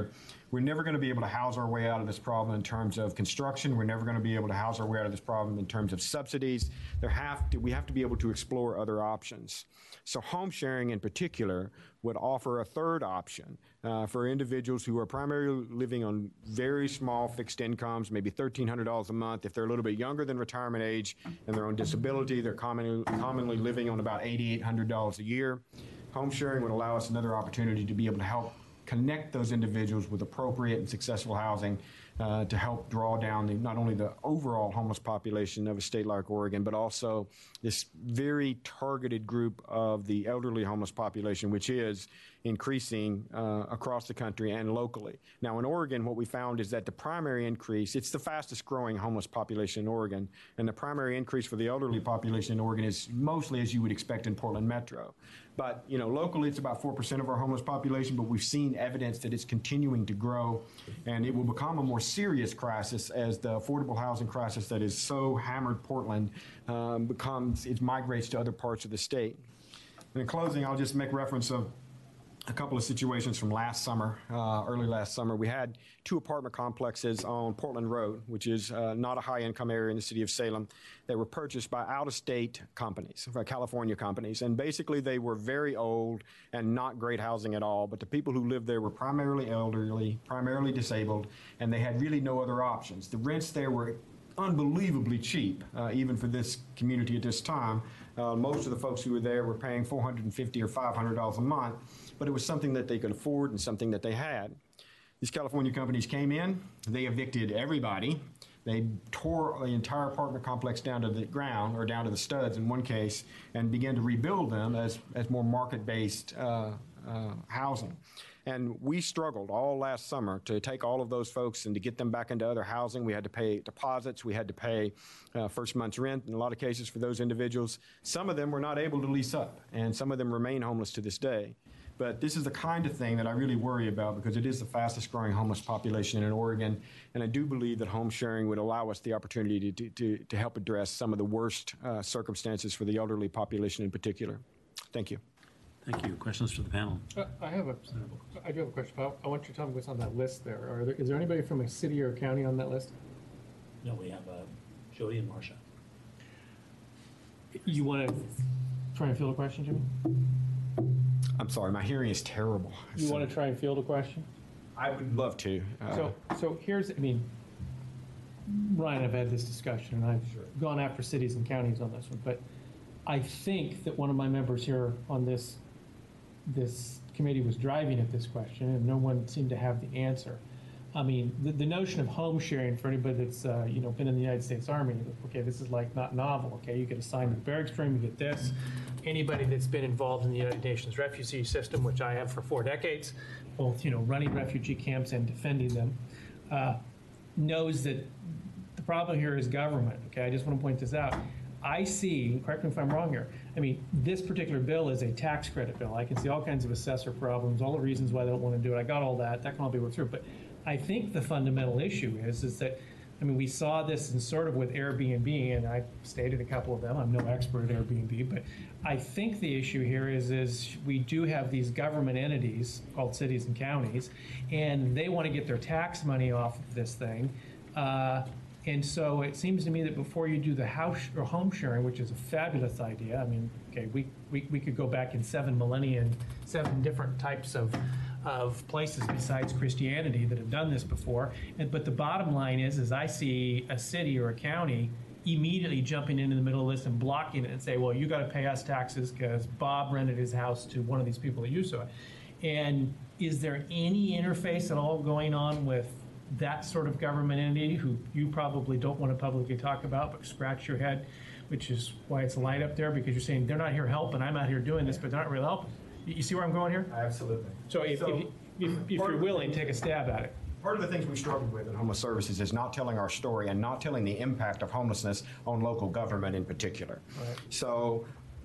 We're never going to be able to house our way out of this problem in terms of construction. We're never going to be able to house our way out of this problem in terms of subsidies. There have to, we have to be able to explore other options. So home sharing in particular would offer a third option uh, for individuals who are primarily living on very small fixed incomes, maybe thirteen hundred dollars a month. If they're a little bit younger than retirement age and they're on disability, they're commonly, commonly living on about eight thousand eight hundred dollars a year. Home sharing would allow us another opportunity to be able to help connect those individuals with appropriate and successful housing uh, to help draw down the, not only the overall homeless population of a state like Oregon, but also this very targeted group of the elderly homeless population, which is increasing uh, across the country and locally. Now, in Oregon, what we found is that the primary increase, it's the fastest growing homeless population in Oregon, and the primary increase for the elderly population in Oregon is mostly as you would expect in Portland Metro. But, you know, locally it's about four percent of our homeless population, but we've seen evidence that it's continuing to grow, and it will become a more serious crisis as the affordable housing crisis that is so hammered Portland um, becomes, it migrates to other parts of the state. And in closing, I'll just make reference of a couple of situations from last summer, uh, early last summer. We had two apartment complexes on Portland Road, which is uh, not a high-income area in the city of Salem. They were purchased by out-of-state companies, by California companies, and basically they were very old and not great housing at all, but the people who lived there were primarily elderly, primarily disabled, and they had really no other options. The rents there were unbelievably cheap, uh, even for this community at this time. Uh, most of the folks who were there were paying four hundred fifty dollars or five hundred dollars a month, but it was something that they could afford and something that they had. These California companies came in, they evicted everybody. They tore the entire apartment complex down to the ground, or down to the studs in one case, and began to rebuild them as, as more market-based uh, uh, housing. And we struggled all last summer to take all of those folks and to get them back into other housing. We had to pay deposits. We had to pay uh, first month's rent in a lot of cases for those individuals. Some of them were not able to lease up, and some of them remain homeless to this day. But this is the kind of thing that I really worry about, because it is the fastest growing homeless population in Oregon. And I do believe that home sharing would allow us the opportunity to, to, to help address some of the worst uh, circumstances for the elderly population in particular. Thank you. Thank you. Questions for the panel? Uh, I have a, I do have a question. But I want you to tell me what's on that list there. Are there, is there anybody from a city or a county on that list? No, we have uh, Jody and Marcia. You want to try and field a question, Jimmy? I'm sorry, my hearing is terrible. You So want to try and field a question? I would love to. Uh, So, so here's, I mean, Ryan, I've had this discussion, and I've gone after cities and counties on this one, but I think that one of my members here on this, this committee was driving at this question, and no one seemed to have the answer. I mean, the, the notion of home sharing for anybody that's, uh, you know, been in the United States Army, okay, this is like not novel, okay? You get assigned to the barracks stream, you get this. Anybody that's been involved in the United Nations refugee system, which I have for four decades, both, you know, running refugee camps and defending them, uh, knows that the problem here is government, okay? I just want to point this out. I see, correct me if I'm wrong here, I mean, this particular bill is a tax credit bill. I can see all kinds of assessor problems, all the reasons why they don't want to do it. I got all that. That can all be worked through. But I think the fundamental issue is, is that, I mean, we saw this in sort of with Airbnb, and I stated a couple of them. I'm no expert at Airbnb, but I think the issue here is, is we do have these government entities called cities and counties, and they want to get their tax money off of this thing. Uh, and so it seems to me that before you do the house or home sharing, which is a fabulous idea, I mean, okay, we, we, we could go back in seven millennia and seven different types of of places besides Christianity that have done this before. And, but the bottom line is, is I see a city or a county immediately jumping into the middle of this and blocking it and say, well, you got to pay us taxes because Bob rented his house to one of these people that you saw. And is there any interface at all going on with that sort of government entity who you probably don't want to publicly talk about, but scratch your head, which is why it's light up there, because you're saying they're not here helping, I'm out here doing this, but they're not really helping. You see where I'm going here? Absolutely. So if, So, if, if, if you're willing, take a stab at it. Part of the things we struggled with in homeless services is not telling our story and not telling the impact of homelessness on local government in particular. Right. So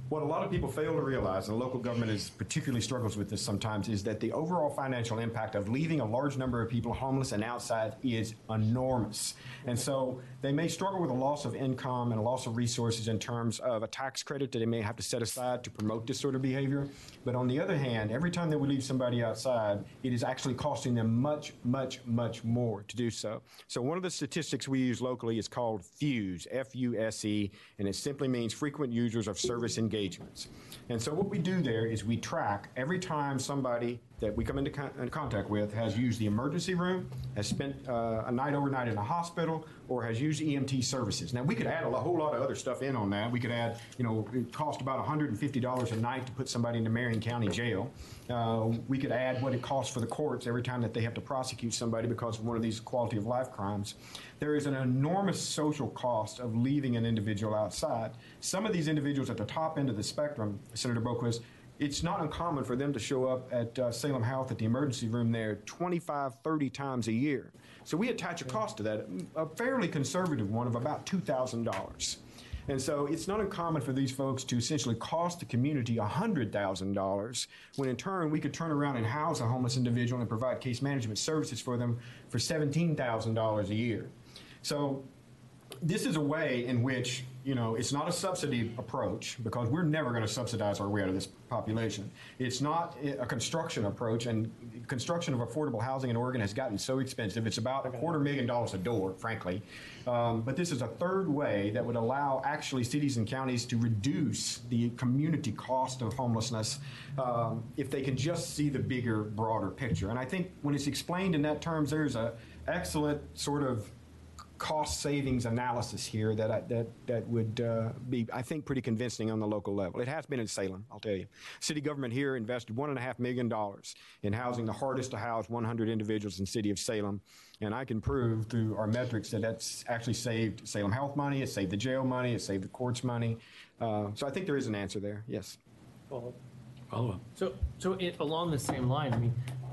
What a lot of people fail to realize, and local government is particularly struggles with this sometimes, is that the overall financial impact of leaving a large number of people homeless and outside is enormous. And so they may struggle with a loss of income and a loss of resources in terms of a tax credit that they may have to set aside to promote this sort of behavior. But on the other hand, every time that we leave somebody outside, it is actually costing them much, much, much more to do so. So one of the statistics we use locally is called FUSE, F U S E, and it simply means frequent users of service engagements. And so what we do there is we track every time somebody that we come into con in contact with has used the emergency room, has spent uh, a night overnight in a hospital, or has used E M T services. Now, we could add a whole lot of other stuff in on that. We could add, you know, it cost about one hundred fifty dollars a night to put somebody into Marion County Jail. Uh, we could add what it costs for the courts every time that they have to prosecute somebody because of one of these quality of life crimes. There is an enormous social cost of leaving an individual outside. Some of these individuals at the top end of the spectrum, Senator Boquist, it's not uncommon for them to show up at uh, Salem Health at the emergency room there twenty-five, thirty times a year. So we attach a cost to that, a fairly conservative one of about two thousand dollars. And so it's not uncommon for these folks to essentially cost the community one hundred thousand dollars, when in turn we could turn around and house a homeless individual and provide case management services for them for seventeen thousand dollars a year. So this is a way in which, you know, it's not a subsidy approach, because we're never going to subsidize our way out of this population. It's not a construction approach, and construction of affordable housing in Oregon has gotten so expensive. It's about a quarter million dollars a door, frankly. Um, but this is a third way that would allow actually cities and counties to reduce the community cost of homelessness um, if they can just see the bigger, broader picture. And I think when it's explained in that terms, there's an excellent sort of cost savings analysis here that I, that that would uh, be, I think, pretty convincing on the local level. It has been in Salem, I'll tell you. City government here invested one and a half million dollars in housing the hardest to house one hundred individuals in the city of Salem, and I can prove through our metrics that that's actually saved Salem Health money, it saved the jail money, it saved the courts money. Uh, so I think there is an answer there. Yes. Well, Follow up. So, so it, along the same line, I mean,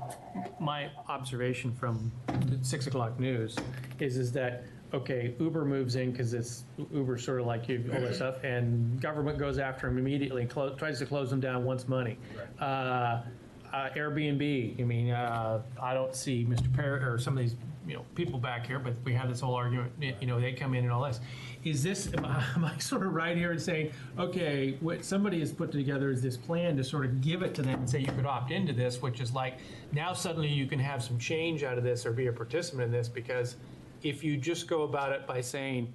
my observation from the six o'clock news is, is that, okay, Uber moves in because it's Uber sort of like you, all this stuff, and government goes after them immediately and clo tries to close them down once money. Right. Uh, uh, Airbnb, I mean, uh, I don't see Mister Perry or some of these, you know, people back here, but we have this whole argument, you know, they come in and all this. Is this, am I, am I sort of right here in saying, okay, what somebody has put together is this plan to sort of give it to them and say you could opt into this, which is like, now suddenly you can have some change out of this or be a participant in this, because if you just go about it by saying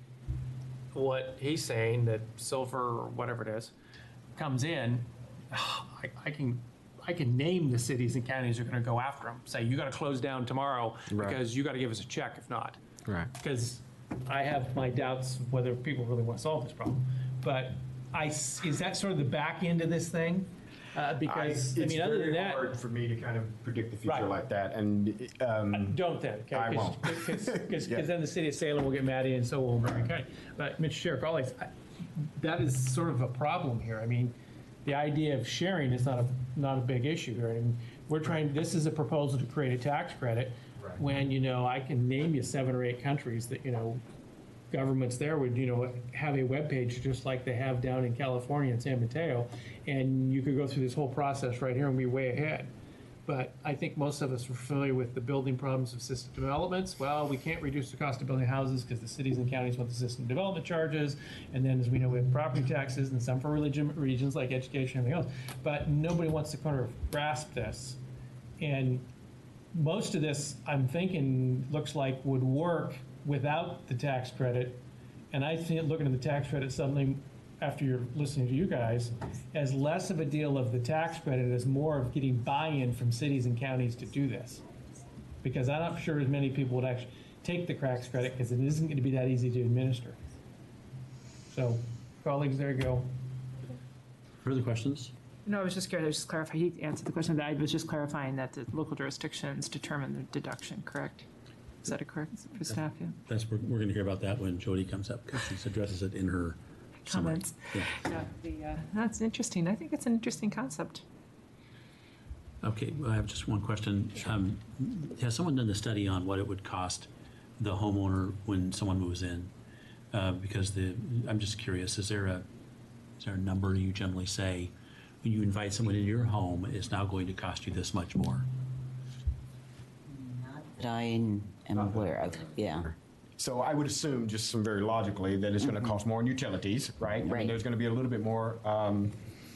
what he's saying, that Silver or whatever it is comes in, I, I can I can name the cities and counties who are going to go after them. Say, you got to close down tomorrow Right. because you got to give us a check if not. Right. Because I have my doubts whether people really want to solve this problem. But I, is that sort of the back end of this thing? Uh, because, I, it's mean, other than very that. hard for me to kind of predict the future Right. like that. And um, Don't then, okay? I won't. Because Yeah. then the city of Salem will get mad at you, and so will Marion County. But Mister Sheriff, always, I- that is sort of a problem here. I mean, the idea of sharing is not a, not a big issue here. I mean, we're trying, this is a proposal to create a tax credit, when, you know, I can name you seven or eight countries that, you know, governments there would, you know, have a webpage just like they have down in California in San Mateo, and you could go through this whole process right here and be way ahead. But I think most of us are familiar with the building problems of system developments. Well, we can't reduce the cost of building houses because the cities and counties want the system development charges. And then, as we know, we have property taxes and some for religion regions like education and everything else. But nobody wants to kind of grasp this. And most of this, I'm thinking, looks like would work without the tax credit. And I think, looking at the tax credit suddenly, after you're listening to you guys, as less of a deal of the tax credit as more of getting buy-in from cities and counties to do this. Because I'm not sure as many people would actually take the tax credit, because it isn't going to be that easy to administer. So, colleagues, there you go. Further questions? No, I was just curious, I was just clarifying, he answered the question, but I was just clarifying that the local jurisdictions determine the deduction, correct? Is that correct for staff, yeah? That's, we're, we're going to hear about that when Jody comes up, because she addresses it in her summary. Comments. Yeah. Yeah, the, uh, That's interesting, I think it's an interesting concept. Okay, well, I have just one question. Um, has someone done the study on what it would cost the homeowner when someone moves in? Uh, because the, I'm just curious, is there a, Is there a number you generally say when you invite someone into your home, it's now going to cost you this much more? That I am aware of, yeah. So I would assume, just some very logically, that it's going to cost more in utilities, right? I mean, Right. there's going to be a little bit more um,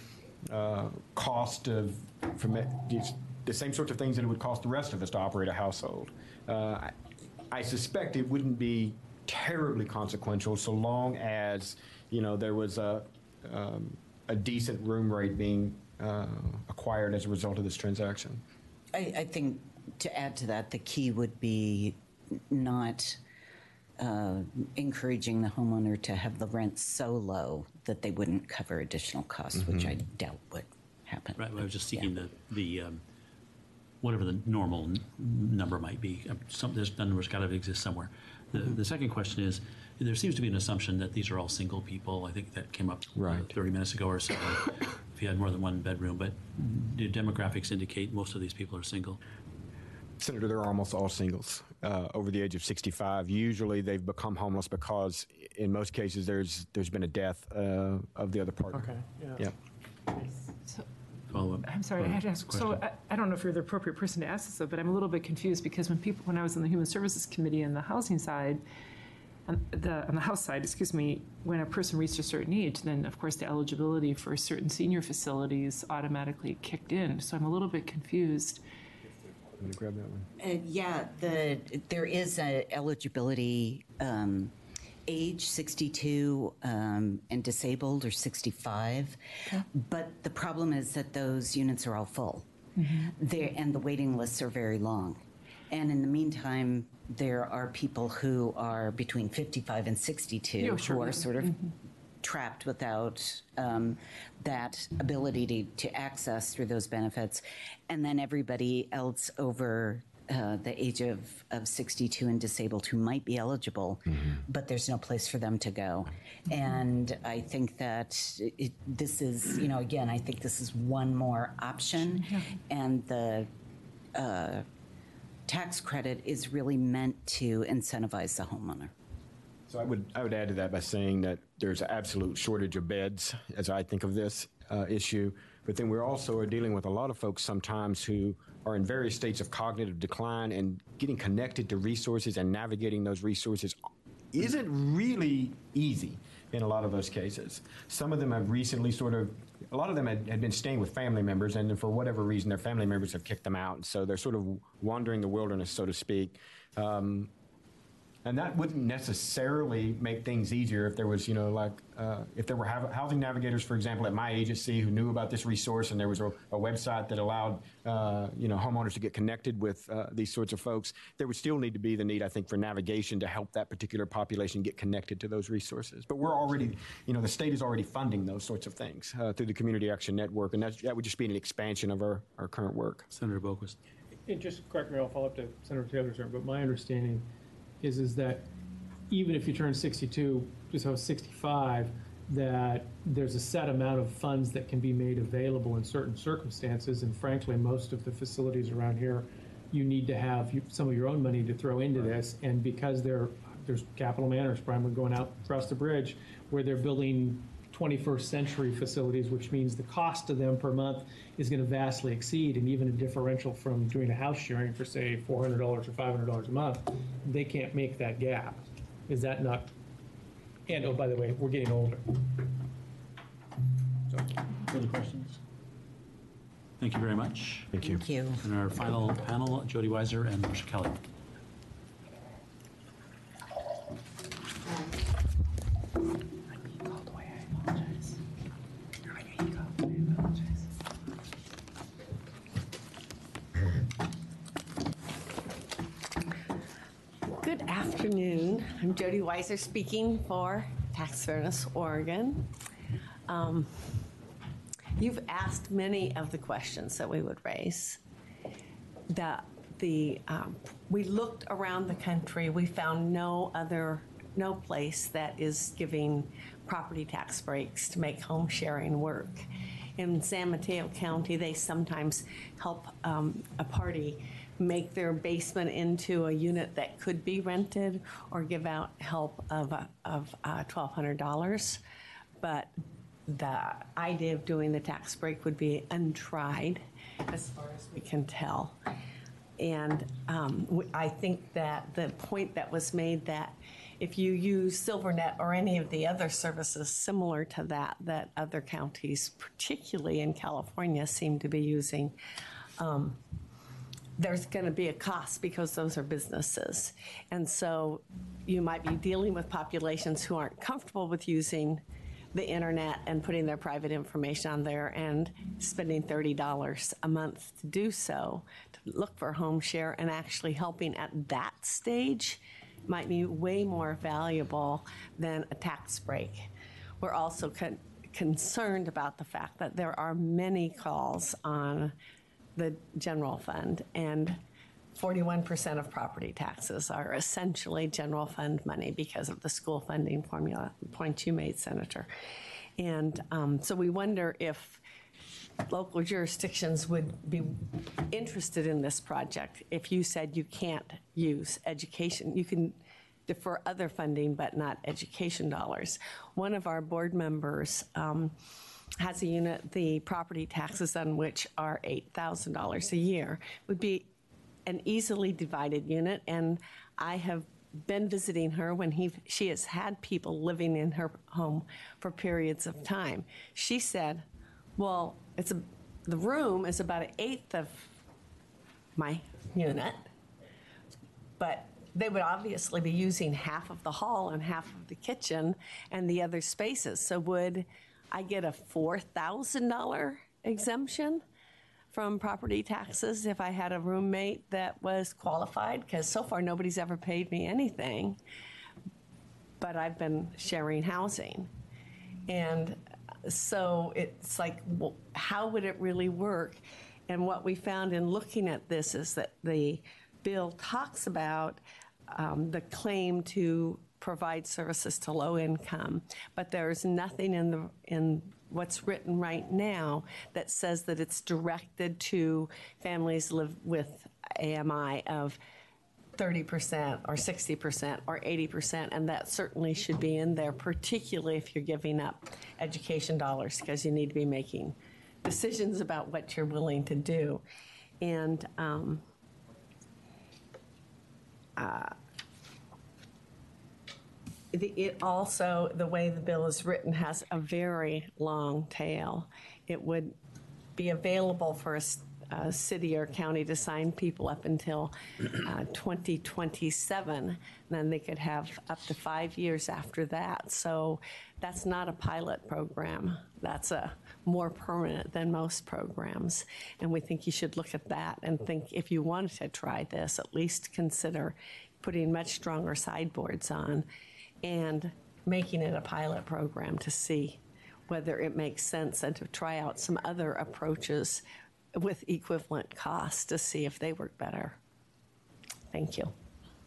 uh, cost of, from it- these- the same sorts of things that it would cost the rest of us to operate a household. Uh, I, I suspect it wouldn't be terribly consequential so long as, you know, there was a, um, a decent room rate being uh, acquired as a result of this transaction. I, I think to add to that, the key would be not uh, encouraging the homeowner to have the rent so low that they wouldn't cover additional costs, Mm-hmm. which I doubt would happen. Right, I was just seeking the, the, um, whatever the normal n- number might be. Um, Some, there's, that number's got to exist somewhere. The, the second question is, there seems to be an assumption that these are all single people. I think that came up uh, Right. thirty minutes ago or so, if you had more than one bedroom. But do demographics indicate most of these people are single? Senator, they're almost all singles uh, over the age of sixty-five. Usually they've become homeless because in most cases there's there's been a death uh, of the other partner. Okay, yeah. Yeah. So, Follow up. I'm sorry, I had to ask, so Question. I, I don't know if you're the appropriate person to ask this, though, but I'm a little bit confused because when people, when I was on the Human Services Committee and the housing side, on the, on the House side, excuse me, when a person reached a certain age, then of course the eligibility for certain senior facilities automatically kicked in. So I'm a little bit confused. I'm going to grab that one. Uh, yeah, the, there is a eligibility um, age, sixty-two, um, and disabled or sixty-five. But the problem is that those units are all full. They're- and the waiting lists are very long. And in the meantime, there are people who are between fifty-five and sixty-two Yeah, sure. who are sort of trapped without um, that ability to, to access through those benefits. And then everybody else over uh, the age of, of sixty-two and disabled who might be eligible, but there's no place for them to go. And I think that it, this is, you know, again, I think this is one more option. And the uh, tax credit is really meant to incentivize the homeowner. So I would I would add to that by saying that there's an absolute shortage of beds as I think of this uh, issue, but then we're also are dealing with a lot of folks sometimes who are in various states of cognitive decline, and getting connected to resources and navigating those resources isn't really easy in a lot of those cases. Some of them have recently sort of, a lot of them had, had been staying with family members, and for whatever reason, their family members have kicked them out. So they're sort of wandering the wilderness, so to speak. Um, and that wouldn't necessarily make things easier if there was, you know, like, uh, if there were hav- housing navigators, for example, at my agency who knew about this resource, and there was a, a website that allowed, uh, you know, homeowners to get connected with uh, these sorts of folks. There would still need to be the need, I think, for navigation to help that particular population get connected to those resources. But we're already, you know, the state is already funding those sorts of things uh, through the Community Action Network, and that's, that would just be an expansion of our, our current work. Senator Boquist. And just correct me, I'll follow up to Senator Taylor's turn, but my understanding is, is that even if you turn sixty-two, just have sixty-five, that there's a set amount of funds that can be made available in certain circumstances. And frankly, most of the facilities around here, you need to have you- some of your own money to throw into this. And because there, there's Capital Manor, Brian, we're going out across the bridge, where they're building twenty-first century facilities, which means the cost to them per month is going to vastly exceed, and even a differential from doing a house sharing for, say, four hundred dollars or five hundred dollars a month, they can't make that gap. Is that not? And, oh, by the way, we're getting older. So, Further questions? Thank you very much. Thank you. Thank you. And our final panel, Jody Weiser and Marcia Kelly. Good afternoon. I'm Jody Weiser speaking for Tax Fairness Oregon. Um, you've asked many of the questions that we would raise. The, the, um, we looked around the country. We found no other, no place that is giving property tax breaks to make home sharing work. In San Mateo County, they sometimes help um, a party make their basement into a unit that could be rented, or give out help of, uh, of uh, twelve hundred dollars. But the idea of doing the tax break would be untried, as far as we can tell. And um, w- I think that the point that was made that if you use SilverNet or any of the other services similar to that, that other counties, particularly in California, seem to be using, um, there's going to be a cost because those are businesses. And so you might be dealing with populations who aren't comfortable with using the internet and putting their private information on there and spending thirty dollars a month to do so, to look for home share, and actually helping at that stage might be way more valuable than a tax break. We're also con- concerned about the fact that there are many calls on the general fund, and forty-one percent of property taxes are essentially general fund money because of the school funding formula, point you made, Senator. And um, so we wonder if local jurisdictions would be interested in this project if you said you can't use education. You can defer other funding, but not education dollars. One of our board members um, has a unit, the property taxes on which are eight thousand dollars a year, would be an easily divided unit, and I have been visiting her when he she has had people living in her home for periods of time. She said, well, it's a, the room is about an eighth of my unit, but they would obviously be using half of the hall and half of the kitchen and the other spaces. So would I get a four thousand dollars exemption from property taxes if I had a roommate that was qualified? Because so far nobody's ever paid me anything, but I've been sharing housing. And so it's like, well, how would it really work? And what we found in looking at this is that the bill talks about um, the claim to provide services to low income, but there's nothing in the in what's written right now that says that it's directed to families live with A M I of thirty percent or sixty percent or eighty percent, and that certainly should be in there, particularly if you're giving up education dollars, because you need to be making decisions about what you're willing to do. And um, uh, it also, the way the bill is written, has a very long tail. It would be available for a, a city or county to sign people up until uh, twenty twenty-seven. And then they could have up to five years after that. So that's not a pilot program. That's a more permanent than most programs. And we think you should look at that and think, if you wanted to try this, at least consider putting much stronger sideboards on and making it a pilot program to see whether it makes sense, and to try out some other approaches with equivalent costs to see if they work better. Thank you.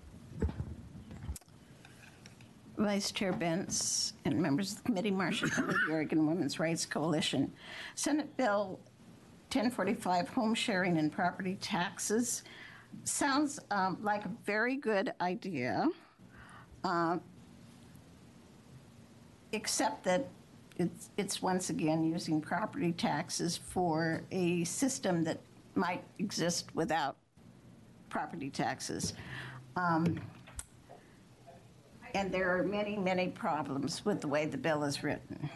Vice Chair Bentz and members of the committee, Marcia Kelly, the Oregon Women's Rights Coalition. Senate Bill ten forty-five, home sharing and property taxes, sounds um, like a very good idea. Uh, except that it's, it's once again using property taxes for a system that might exist without property taxes. Um, and there are many, many problems with the way the bill is written.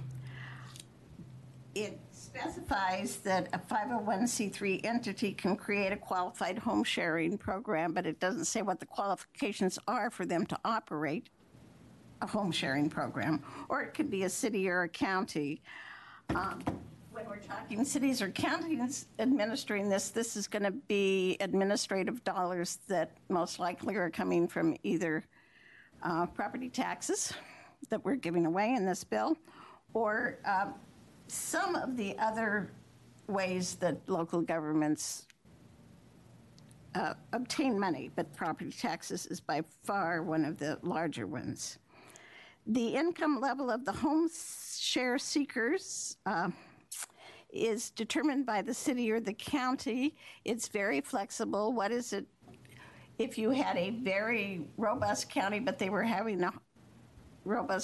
It specifies that a five oh one c three entity can create a qualified home sharing program, but it doesn't say what the qualifications are for them to operate a home sharing program, or it could be a city or a county. Um, when we're talking cities or counties administering this, this is going to be administrative dollars that most likely are coming from either uh, property taxes that we're giving away in this bill, or um, some of the other ways that local governments uh, obtain money, but property taxes is by far one of the larger ones. The income level of the home share seekers uh, is determined by the city or the county. It's very flexible. What is it if you had a very robust county, but they were having a robust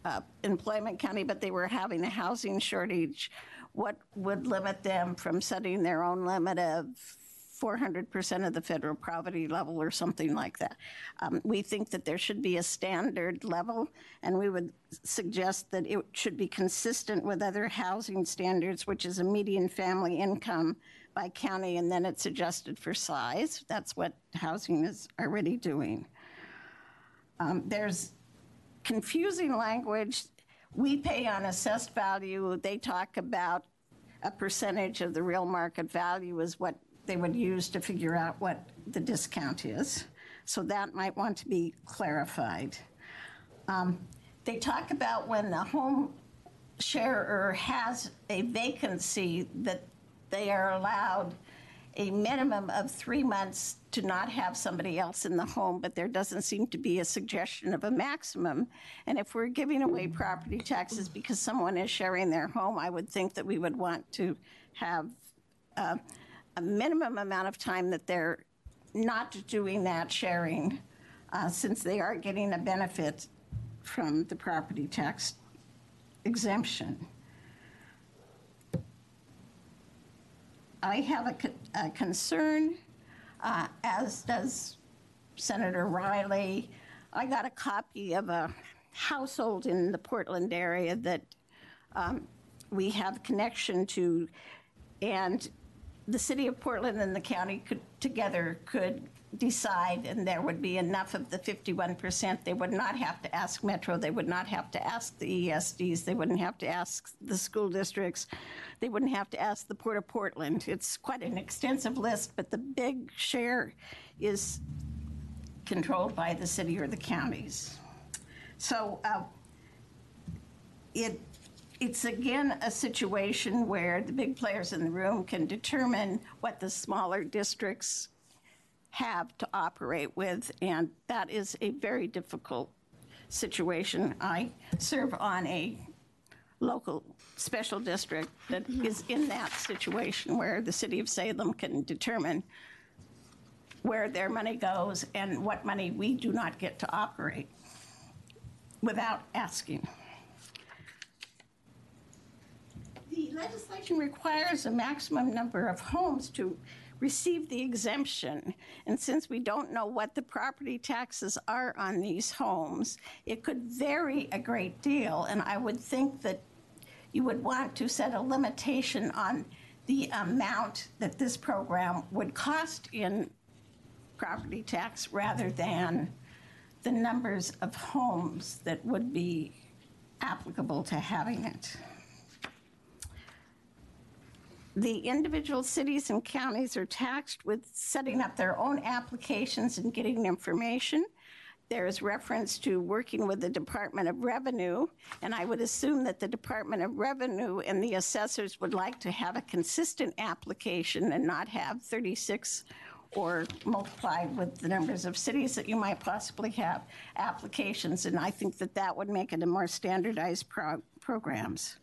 uh, employment county, but they were having a housing shortage, what would limit them from setting their own limit of four hundred percent of the federal poverty level or something like that? Um, we think that there should be a standard level, and we would suggest that it should be consistent with other housing standards, which is a median family income by county, and then it's adjusted for size. That's what housing is already doing. Um, there's confusing language. We pay on assessed value. They talk about a percentage of the real market value is what they would use to figure out what the discount is. So that might want to be clarified. Um, they talk about when the home sharer has a vacancy that they are allowed a minimum of three months to not have somebody else in the home, but there doesn't seem to be a suggestion of a maximum. And if we're giving away property taxes because someone is sharing their home, I would think that we would want to have uh, a minimum amount of time that they're not doing that sharing, uh, since they are getting a benefit from the property tax exemption. I have a, a concern, uh, as does Senator Riley. I got a copy of a household in the Portland area that um, we have connection to, and the city of Portland and the county could together could decide, and there would be enough of the fifty-one percent. They would not have to ask Metro. They would not have to ask the E S Ds. They wouldn't have to ask the school districts. They wouldn't have to ask the Port of Portland. It's quite an extensive list, but the big share is controlled by the city or the counties. So uh, it it's again a situation where the big players in the room can determine what the smaller districts have to operate with, and that is a very difficult situation. I serve on a local special district that is in that situation where the city of Salem can determine where their money goes and what money we do not get to operate without asking. The legislation requires a maximum number of homes to receive the exemption, and since we don't know what the property taxes are on these homes, it could vary a great deal, and I would think that you would want to set a limitation on the amount that this program would cost in property tax rather than the numbers of homes that would be applicable to having it. The individual cities and counties are taxed with setting up their own applications and getting information. There is reference to working with the Department of Revenue, and I would assume that the Department of Revenue and the assessors would like to have a consistent application and not have thirty-six or multiplied with the numbers of cities that you might possibly have applications, and I think that that would make it a more standardized pro programs.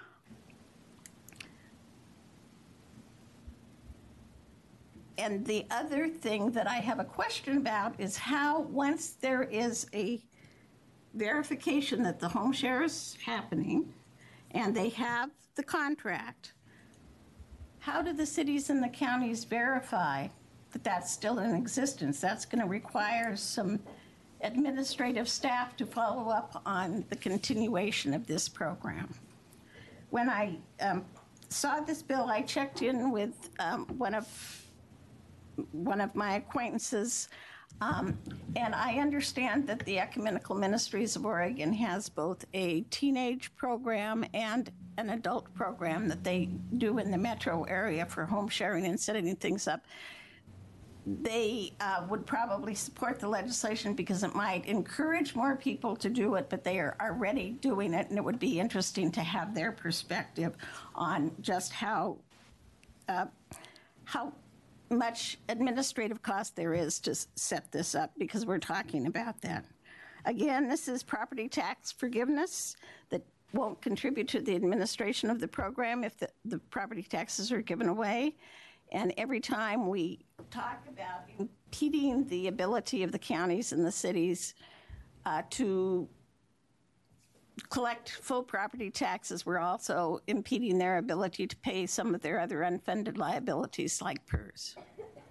And the other thing that I have a question about is how, once there is a verification that the home share is happening and they have the contract, how do the cities and the counties verify that that's still in existence? That's going to require some administrative staff to follow up on the continuation of this program. When I um, saw this bill, I checked in with um, one of one of my acquaintances, um, and I understand that the Ecumenical Ministries of Oregon has both a teenage program and an adult program that they do in the metro area for home sharing and setting things up. They uh, would probably support the legislation because it might encourage more people to do it, but they are already doing it, and it would be interesting to have their perspective on just how uh, how much administrative cost there is to set this up, because we're talking about that. Again, this is property tax forgiveness that won't contribute to the administration of the program if the, the property taxes are given away. And every time we talk about impeding the ability of the counties and the cities uh, to collect full property taxes, we're also impeding their ability to pay some of their other unfunded liabilities like P E R S.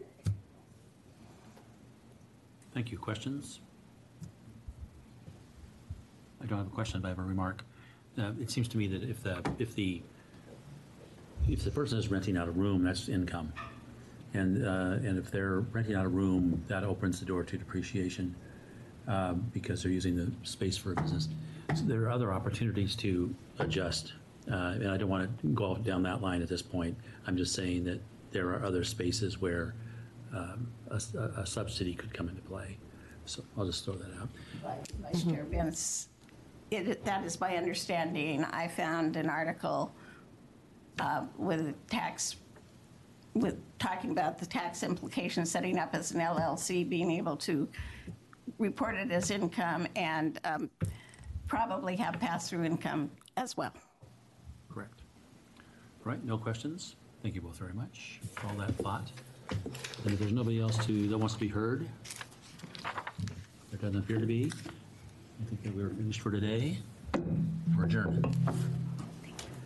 Thank you. Questions? I don't have a question, but I have a remark. Uh, It seems to me that if the, if the, if the person is renting out a room, that's income. And, uh, and if they're renting out a room, that opens the door to depreciation um, because they're using the space for a business. So there are other opportunities to adjust. Uh, And I don't want to go down that line at this point. I'm just saying that there are other spaces where um, a, a subsidy could come into play. So I'll just throw that out. Vice Chair Benz, it, that is my understanding. I found an article uh, with tax, with talking about the tax implications, setting up as an L L C, being able to report it as income, and um, probably have pass-through income as well. Correct. All right, no questions? Thank you both very much for all that thought. And if there's nobody else to, that wants to be heard, there doesn't appear to be. I think that we're finished for today. We're adjourned.